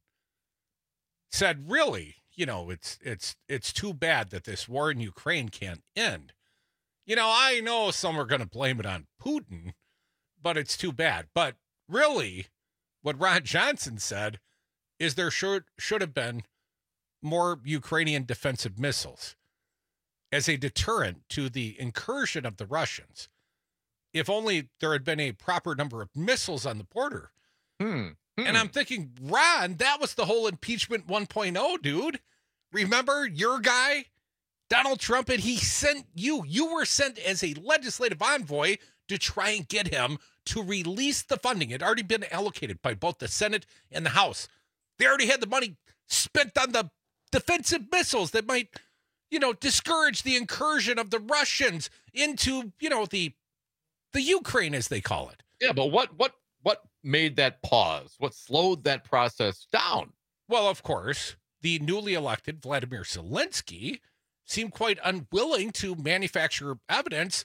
said, "Really, you know, it's it's it's too bad that this war in Ukraine can't end. You know, I know some are going to blame it on Putin, but it's too bad. But really, what Ron Johnson said is there should should have been more Ukrainian defensive missiles as a deterrent to the incursion of the Russians. If only there had been a proper number of missiles on the border." Hmm. Hmm. And I'm thinking, Ron, that was the whole impeachment one point oh, dude. Remember your guy, Donald Trump, and he sent you. You were sent as a legislative envoy to try and get him to release the funding. It had already been allocated by both the Senate and the House. They already had the money spent on the defensive missiles that might, you know, discourage the incursion of the Russians into, you know, the the Ukraine, as they call it. Yeah, but what what what made that pause? What slowed that process down? Well, of course, the newly elected Vladimir Zelensky seemed quite unwilling to manufacture evidence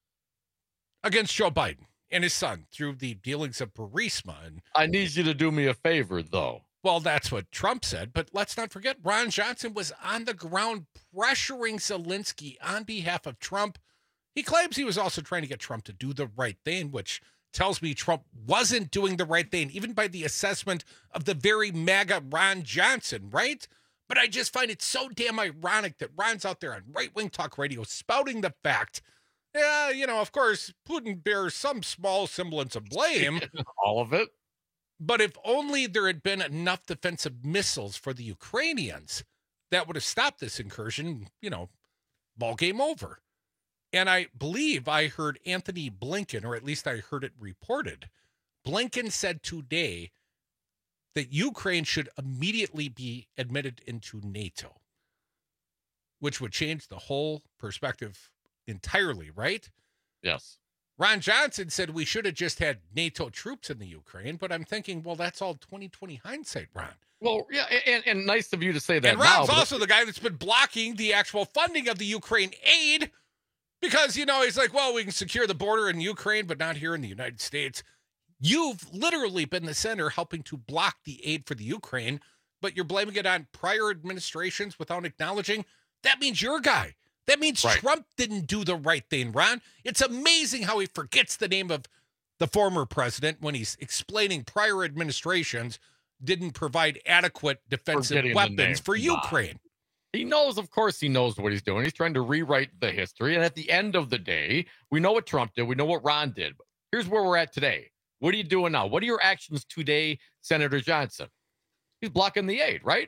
against Joe Biden and his son through the dealings of Burisma. And, I need you to do me a favor, though. well, that's what Trump said. But let's not forget, Ron Johnson was on the ground pressuring Zelensky on behalf of Trump. He claims he was also trying to get Trump to do the right thing, which tells me Trump wasn't doing the right thing, even by the assessment of the very MAGA Ron Johnson, right? But I just find it so damn ironic that Ron's out there on right-wing talk radio spouting the fact, yeah, you know, of course, Putin bears some small semblance of blame. All of it. But if only there had been enough defensive missiles for the Ukrainians, that would have stopped this incursion, you know, ball game over. And I believe I heard Anthony Blinken, or at least I heard it reported. Blinken said today that Ukraine should immediately be admitted into NATO, which would change the whole perspective entirely, right? Yes. Ron Johnson said we should have just had NATO troops in the Ukraine, but I'm thinking, well, that's all twenty twenty hindsight, Ron. Well, yeah, and, and nice of you to say that. And Ron's now, also the guy that's been blocking the actual funding of the Ukraine aid because, you know, he's like, well, we can secure the border in Ukraine, but not here in the United States. You've literally been the center helping to block the aid for the Ukraine, but you're blaming it on prior administrations without acknowledging that means your guy. That means right. Trump didn't do the right thing, Ron. It's amazing how he forgets the name of the former president when he's explaining prior administrations didn't provide adequate defensive Forgetting the weapons name. for Nah. Ukraine. He knows, of course, he knows what he's doing. He's trying to rewrite the history. And at the end of the day, we know what Trump did. We know what Ron did. But here's where we're at today. What are you doing now? What are your actions today, Senator Johnson? He's blocking the aid, right?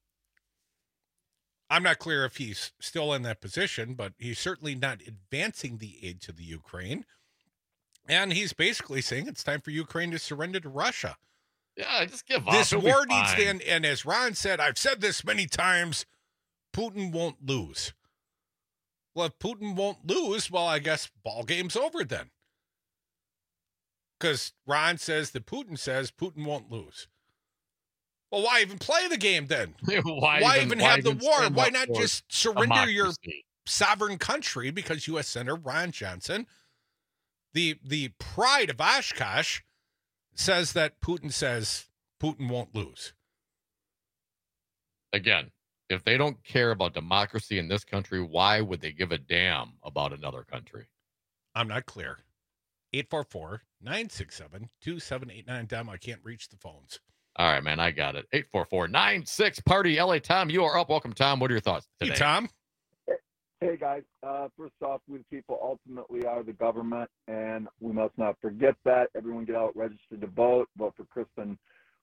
I'm not clear if he's still in that position, but he's certainly not advancing the aid to the Ukraine. And he's basically saying it's time for Ukraine to surrender to Russia. Yeah, just give up. This It'll be war needs to fine. end. And as Ron said, I've said this many times, Putin won't lose. Well, if Putin won't lose, well, I guess ball game's over then. Because Ron says that Putin says Putin won't lose. Well, why even play the game then? why, why even, even why have the even war? stand Why up not for just surrender your democracy? sovereign country? Because U S Senator Ron Johnson, the the pride of Oshkosh, says that Putin says Putin won't lose. Again, if they don't care about democracy in this country, why would they give a damn about another country? I'm not clear. eight four four, nine six seven, two seven eight nine. Damn, I can't reach the phones. All right, man, I got it. eight four four nine six party L A. Tom, you are up. Welcome, Tom. What are your thoughts today? Hey, Tom. Hey, guys. Uh, first off, we the people ultimately are the government, and we must not forget that. Everyone get out, register to vote, vote for Kristen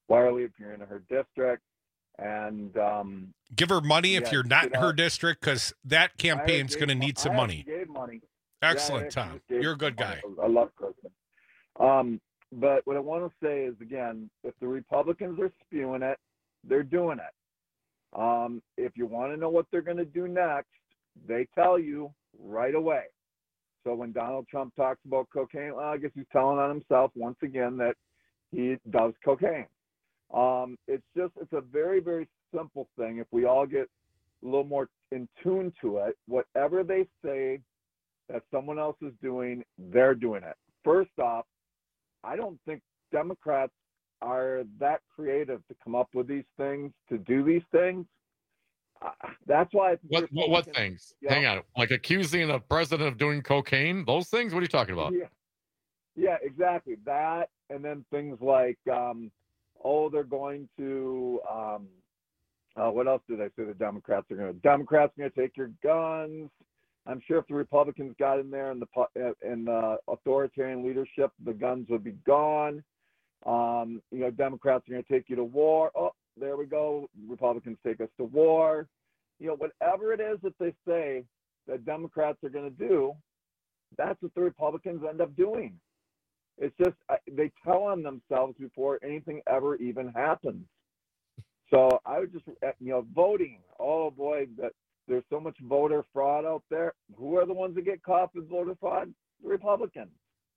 Wiley if you're in her district. And um, give her money yeah, if you're not you in know, her district, because that campaign's going to need some I money. Gave money. Excellent, yeah, Tom. You're a good guy. I love Kristen. Um, but what I want to say is, again, if the Republicans are spewing it, they're doing it. Um, if you want to know what they're going to do next, they tell you right away. So when Donald Trump talks about cocaine, well, I guess he's telling on himself once again that he does cocaine. Um, it's just, it's a very, very simple thing. If we all get a little more in tune to it, whatever they say that someone else is doing, they're doing it. First off, I don't think Democrats are that creative to come up with these things, to do these things. Uh, that's why. I think what, what, what things? Yeah. Hang on. Like accusing the president of doing cocaine? Those things? What are you talking about? Yeah, yeah, exactly. That, and then things like, um, oh, they're going to, um, uh, what else did I say the Democrats are going to, Democrats are going to take your guns. I'm sure if the Republicans got in there and the in the authoritarian leadership, the guns would be gone. Um, you know, Democrats are going to take you to war. Oh, there we go. Republicans take us to war. You know, whatever it is that they say that Democrats are going to do, that's what the Republicans end up doing. It's just they tell on themselves before anything ever even happens. So I would just, you know, voting. Oh boy, that there's so much voter fraud out there. Who are the ones that get caught with voter fraud? The Republicans.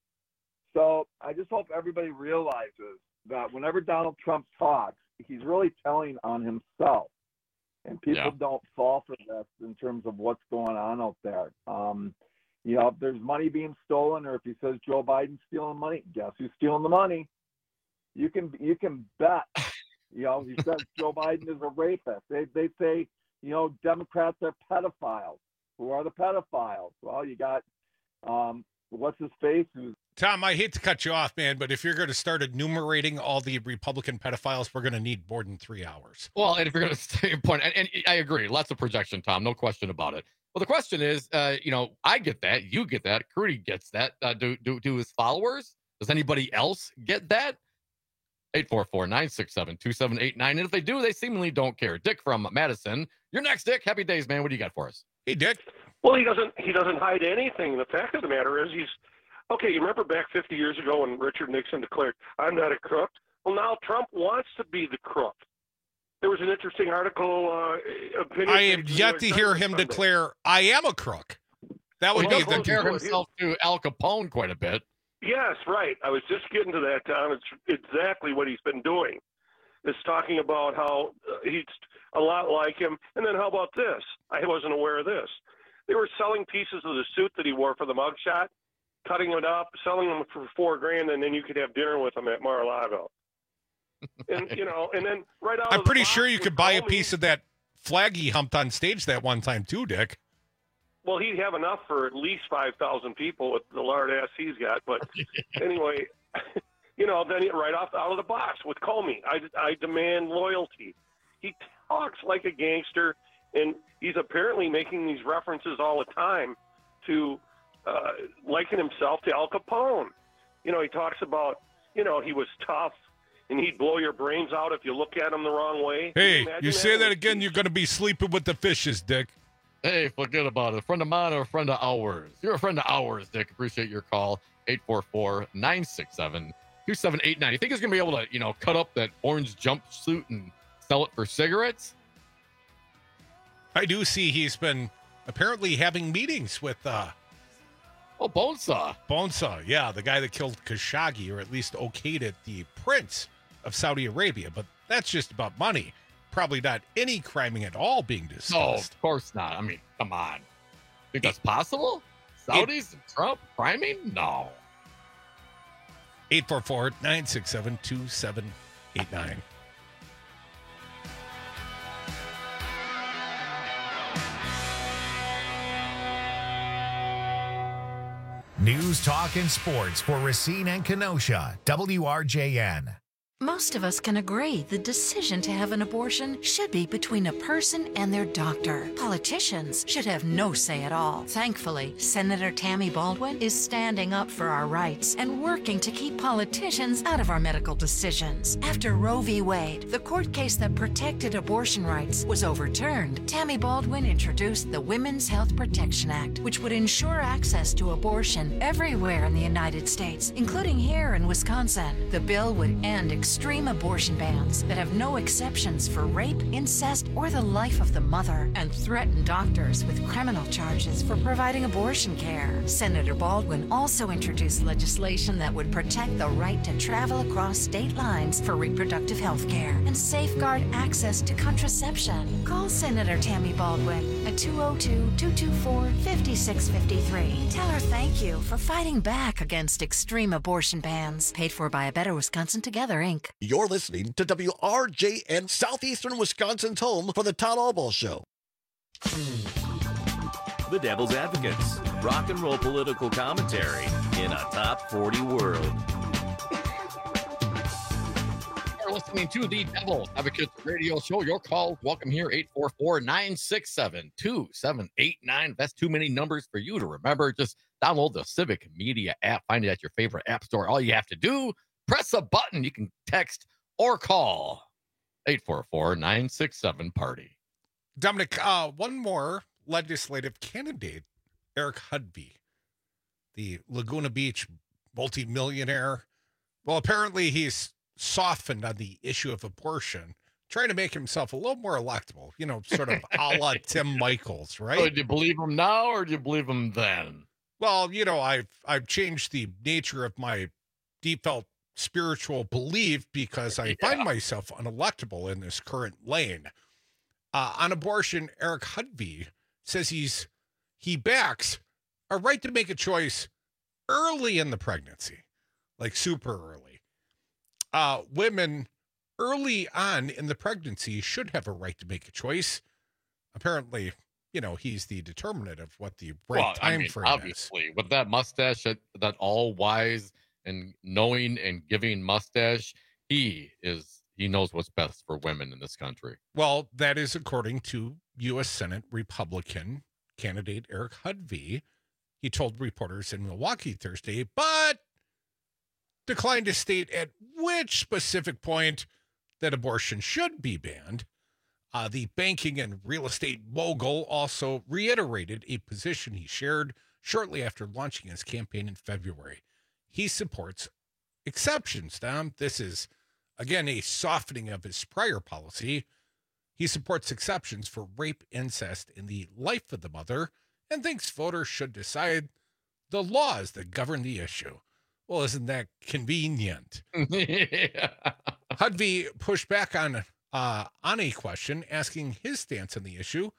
So I just hope everybody realizes that whenever Donald Trump talks, he's really telling on himself. And people Yeah. don't fall for this in terms of what's going on out there. Um, you know, if there's money being stolen, or if he says Joe Biden's stealing money, guess who's stealing the money? You can you can bet. You know, he says Joe Biden is a rapist. They they say, you know, Democrats are pedophiles. Who are the pedophiles? Well, you got um, what's his face? Who's Tom, I hate to cut you off, man, but if you're going to start enumerating all the Republican pedophiles, we're going to need more than three hours. Well, and if you're going to stay in point, and, and I agree, lots of projection, Tom, no question about it. Well, the question is, uh, you know, I get that, you get that, Crudy gets that. Uh, do, do, do his followers? Does anybody else get that? eight four four, nine six seven, two seven eight nine. And if they do, they seemingly don't care. Dick from Madison. You're next, Dick. Happy days, man. What do you got for us? Hey, Dick. Well, he doesn't he doesn't hide anything. The fact of the matter is he's okay, you remember back fifty years ago when Richard Nixon declared, I'm not a crook? Well, now Trump wants to be the crook. There was an interesting article. Uh, opinion I have yet to hear him Sunday. declare, I am a crook. That would Well, be he does the compare himself to Al Capone quite a bit. Yes, right. I was just getting to that, Tom. It's exactly what he's been doing. It's talking about how uh, he's a lot like him. And then how about this? I wasn't aware of this. They were selling pieces of the suit that he wore for the mugshot, cutting it up, selling them for four grand, and then you could have dinner with him at Mar-a-Lago. And, you know, and then right out I'm of the pretty box sure you would could buy a call me. piece of that flag he humped on stage that one time, too, Dick. Well, he'd have enough for at least five thousand people with the lard ass he's got. But anyway, you know, then he, right off out of the box with Comey, I, I demand loyalty. He talks like a gangster, and he's apparently making these references all the time to uh, liken himself to Al Capone. You know, he talks about, you know, he was tough, and he'd blow your brains out if you look at him the wrong way. Can Hey, imagine you say that in a again, you're going to be sleeping with the fishes, Dick. Hey, forget about it. A friend of mine or a friend of ours? You're a friend of ours, Dick. Appreciate your call. eight four four, nine six seven, two seven eight nine. You think he's going to be able to, you know, cut up that orange jumpsuit and sell it for cigarettes? I do see he's been apparently having meetings with uh Oh, Bonesaw. Bonesaw, yeah, the guy that killed Khashoggi, or at least okayed it, the prince of Saudi Arabia. But that's just about money. Probably not any criming at all being discussed. No, of course not. I mean, come on. Think that's possible? Saudis and Trump priming? No. eight four four, nine six seven, two seven eight nine. News, talk, and sports for Racine and Kenosha. W R J N. Most of us can agree the decision to have an abortion should be between a person and their doctor. Politicians should have no say at all. Thankfully, Senator Tammy Baldwin is standing up for our rights and working to keep politicians out of our medical decisions. After Roe v. Wade, the court case that protected abortion rights, was overturned, Tammy Baldwin introduced the Women's Health Protection Act, which would ensure access to abortion everywhere in the United States, including here in Wisconsin. The bill would end extreme abortion bans that have no exceptions for rape, incest, or the life of the mother, and threaten doctors with criminal charges for providing abortion care. Senator Baldwin also introduced legislation that would protect the right to travel across state lines for reproductive health care and safeguard access to contraception. Call Senator Tammy Baldwin at two oh two, two two four, five six five three. Tell her thank you for fighting back against extreme abortion bans. Paid for by A Better Wisconsin Together, Incorporated. You're listening to W R J N, Southeastern Wisconsin's home for the Todd Albaugh Show. The Devil's Advocates, rock and roll political commentary in a top forty world. You're listening to the Devil's Advocates Radio Show. Your call, welcome here, eight four four, nine six seven, two seven eight nine. That's too many numbers for you to remember. Just download the Civic Media app. Find it at your favorite app store. All you have to do, press a button. You can text or call eight four four, nine six seven, party. Dominic, uh, one more legislative candidate, Eric Hudby, the Laguna Beach multimillionaire. Well, apparently he's softened on the issue of abortion, trying to make himself a little more electable, you know, sort of a la Tim Michaels, right? So do you believe him now or do you believe him then? Well, you know, I've I've changed the nature of my default spiritual belief because I yeah. find myself unelectable in this current lane. Uh, on abortion, Eric Hudby says he's he backs a right to make a choice early in the pregnancy, like super early. Uh, women early on in the pregnancy should have a right to make a choice. Apparently, you know, he's the determinant of what the right well, time I mean, frame obviously, is. With that mustache, that, that all wise and knowing and giving mustache, he is he knows what's best for women in this country. Well, that is according to U S Senate Republican candidate Eric Hudby. He told reporters in Milwaukee Thursday, but declined to state at which specific point that abortion should be banned. Uh, the banking and real estate mogul also reiterated a position he shared shortly after launching his campaign in February. He supports exceptions, Dom. This is, again, a softening of his prior policy. He supports exceptions for rape, incest, and the life of the mother, and thinks voters should decide the laws that govern the issue. Well, isn't that convenient? yeah. Hudby pushed back on uh, on a question, asking his stance on the issue,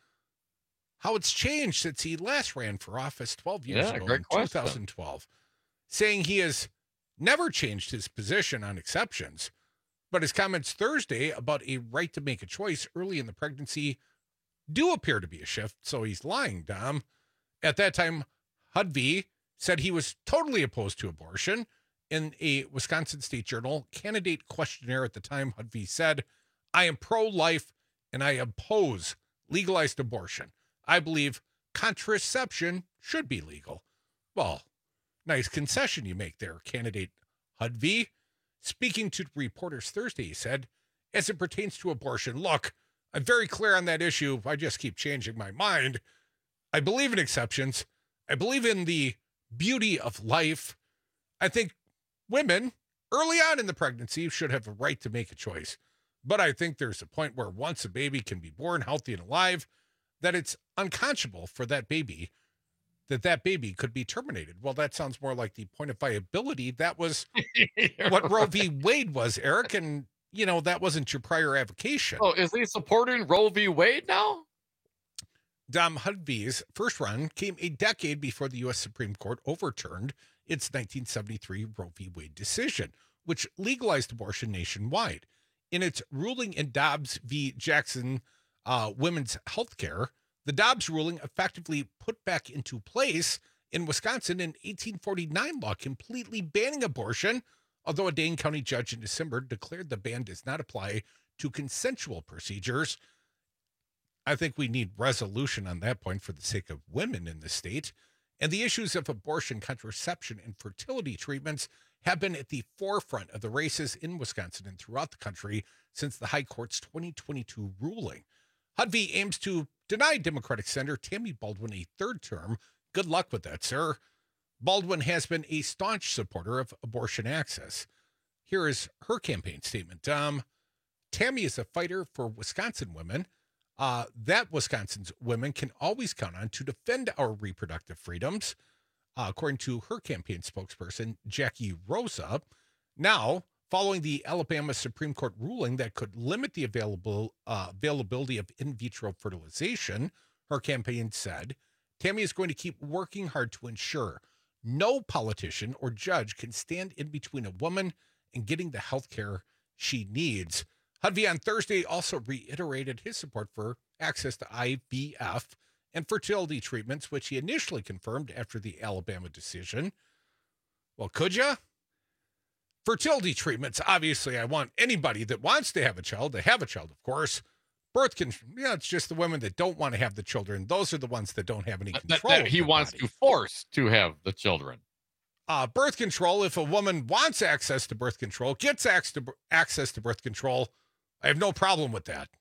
how it's changed since he last ran for office twelve years yeah, ago great in question. two thousand twelve, saying he has never changed his position on exceptions, but his comments Thursday about a right to make a choice early in the pregnancy do appear to be a shift, so he's lying, Dom. At that time, Hudby said he was totally opposed to abortion. In a Wisconsin State Journal candidate questionnaire at the time, Hudby said, I am pro-life and I oppose legalized abortion. I believe contraception should be legal. Well, nice concession you make there, candidate Hudby. Speaking to reporters Thursday, he said, as it pertains to abortion, look, I'm very clear on that issue. I just keep changing my mind. I believe in exceptions. I believe in the beauty of life. I think women early on in the pregnancy should have a right to make a choice. But I think there's a point where once a baby can be born healthy and alive, that it's unconscionable for that baby, that that baby could be terminated. Well, that sounds more like the point of viability. That was what Roe v. Wade was, Eric. And, you know, that wasn't your prior avocation. Oh, is he supporting Roe v. Wade now? Dom Hudby's first run came a decade before the U S Supreme Court overturned its nineteen seventy-three Roe v. Wade decision, which legalized abortion nationwide. In its ruling in Dobbs v. Jackson uh, Women's Healthcare, the Dobbs ruling effectively put back into place in Wisconsin an eighteen forty-nine law completely banning abortion, although a Dane County judge in December declared the ban does not apply to consensual procedures. I think we need resolution on that point for the sake of women in the state. And the issues of abortion, contraception, and fertility treatments have been at the forefront of the races in Wisconsin and throughout the country since the High Court's twenty twenty-two ruling. H U D V aims to deny Democratic Senator Tammy Baldwin a third term. Good luck with that, sir. Baldwin has been a staunch supporter of abortion access. Here is her campaign statement. Um, Tammy is a fighter for Wisconsin women. Uh, that Wisconsin's women can always count on to defend our reproductive freedoms, uh, according to her campaign spokesperson, Jackie Rosa. Now, following the Alabama Supreme Court ruling that could limit the available uh, availability of in vitro fertilization, her campaign said, Tammy is going to keep working hard to ensure no politician or judge can stand in between a woman and getting the health care she needs. H U D V on Thursday also reiterated his support for access to I V F and fertility treatments, which he initially confirmed after the Alabama decision. Well, could ya? Fertility treatments, obviously, I want anybody that wants to have a child to have a child, of course. Birth control, yeah, it's just the women that don't want to have the children. Those are the ones that don't have any control. That, that he wants body. to force to have the children. Uh, birth control, if a woman wants access to birth control, gets access to, access to birth control, I have no problem with that.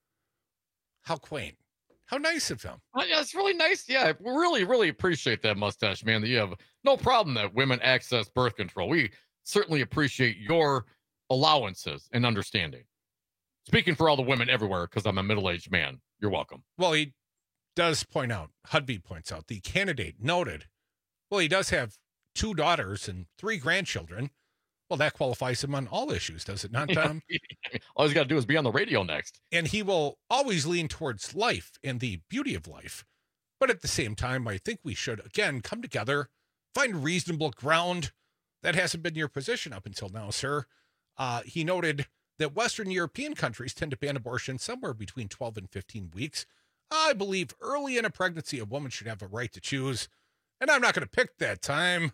How quaint. How nice of him. Uh, yeah, it's really nice. Yeah, I really, really appreciate that, Mustache Man, that you have no problem that women access birth control. We certainly appreciate your allowances and understanding. Speaking for all the women everywhere, because I'm a middle-aged man, you're welcome. Well, he does point out, H U D V points out, the candidate noted, well, he does have two daughters and three grandchildren. Well, that qualifies him on all issues, does it not, Tom? All he's got to do is be on the radio next. And he will always lean towards life and the beauty of life. But at the same time, I think we should, again, come together, find reasonable ground. That hasn't been your position up until now, sir. Uh, he noted that Western European countries tend to ban abortion somewhere between twelve and fifteen weeks. I believe early in a pregnancy, a woman should have a right to choose. And I'm not going to pick that time.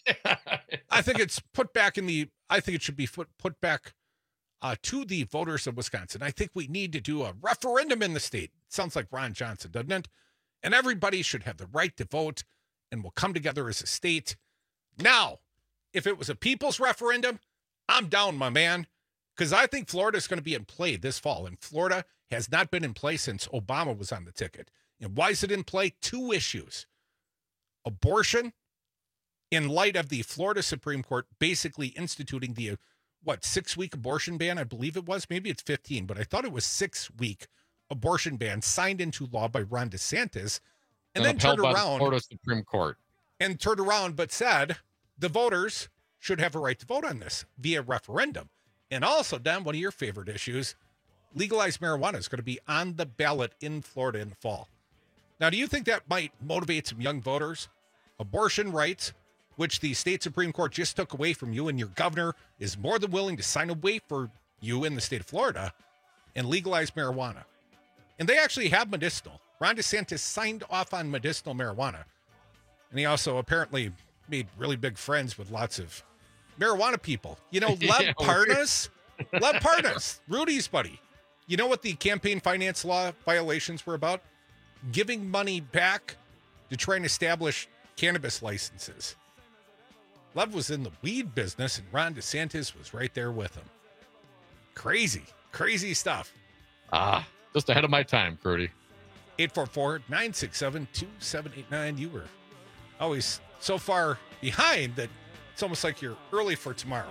I think it's put back in the, I think it should be put, put back uh, to the voters of Wisconsin. I think we need to do a referendum in the state. It sounds like Ron Johnson, doesn't it? And everybody should have the right to vote, and we'll come together as a state. Now, if it was a people's referendum, I'm down, my man, because I think Florida is going to be in play this fall, and Florida has not been in play since Obama was on the ticket. And why is it in play? Two issues. Abortion, in light of the Florida Supreme Court basically instituting the, what, six-week abortion ban, I believe it was. Maybe it's fifteen, but I thought it was six-week abortion ban signed into law by Ron DeSantis, and, and then turned by around. The Florida Supreme Court. And turned around, but said the voters should have a right to vote on this via referendum. And also, Don, one of your favorite issues, legalized marijuana is going to be on the ballot in Florida in the fall. Now, do you think that might motivate some young voters? Abortion rights, which the state Supreme Court just took away from you, and your governor is more than willing to sign away for you in the state of Florida, and legalize marijuana. And they actually have medicinal. Ron DeSantis signed off on medicinal marijuana. And he also apparently made really big friends with lots of marijuana people. You know, Lev yeah, Parnas, Lev Parnas, Rudy's buddy. You know what the campaign finance law violations were about? Giving money back to try and establish cannabis licenses. Lev was in the weed business, and Ron DeSantis was right there with him. Crazy, crazy stuff. Ah, just ahead of my time, Crudy. eight four four, nine six seven, two seven eight nine. You were always so far behind that it's almost like you're early for tomorrow.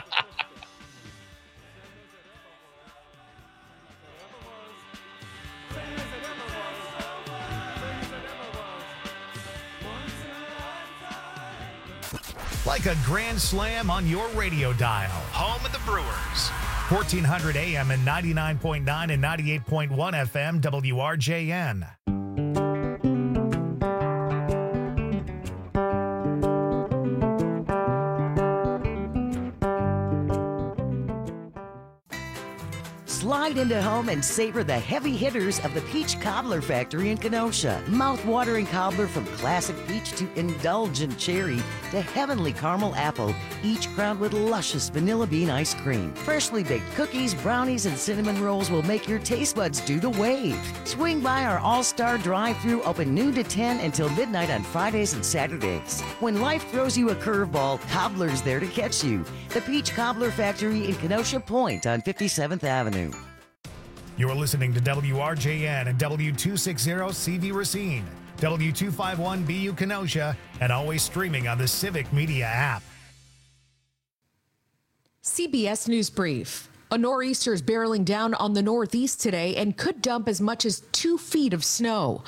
Like a grand slam on your radio dial. Home of the Brewers. fourteen hundred A M and ninety-nine point nine and ninety-eight point one F M W R J N. Slide into home and savor the heavy hitters of the Peach Cobbler Factory in Kenosha. Mouth-watering cobbler from classic peach to indulgent cherry to heavenly caramel apple, each crowned with luscious vanilla bean ice cream. Freshly baked cookies, brownies, and cinnamon rolls will make your taste buds do the wave. Swing by our all-star drive-thru, open noon to ten until midnight on Fridays and Saturdays. When life throws you a curveball, Cobbler's there to catch you. The Peach Cobbler Factory in Kenosha Point on fifty-seventh Avenue. You're listening to W R J N and W two sixty C V Racine, W two fifty-one B U Kenosha, and always streaming on the Civic Media app. C B S News Brief. A nor'easter is barreling down on the northeast today and could dump as much as two feet of snow.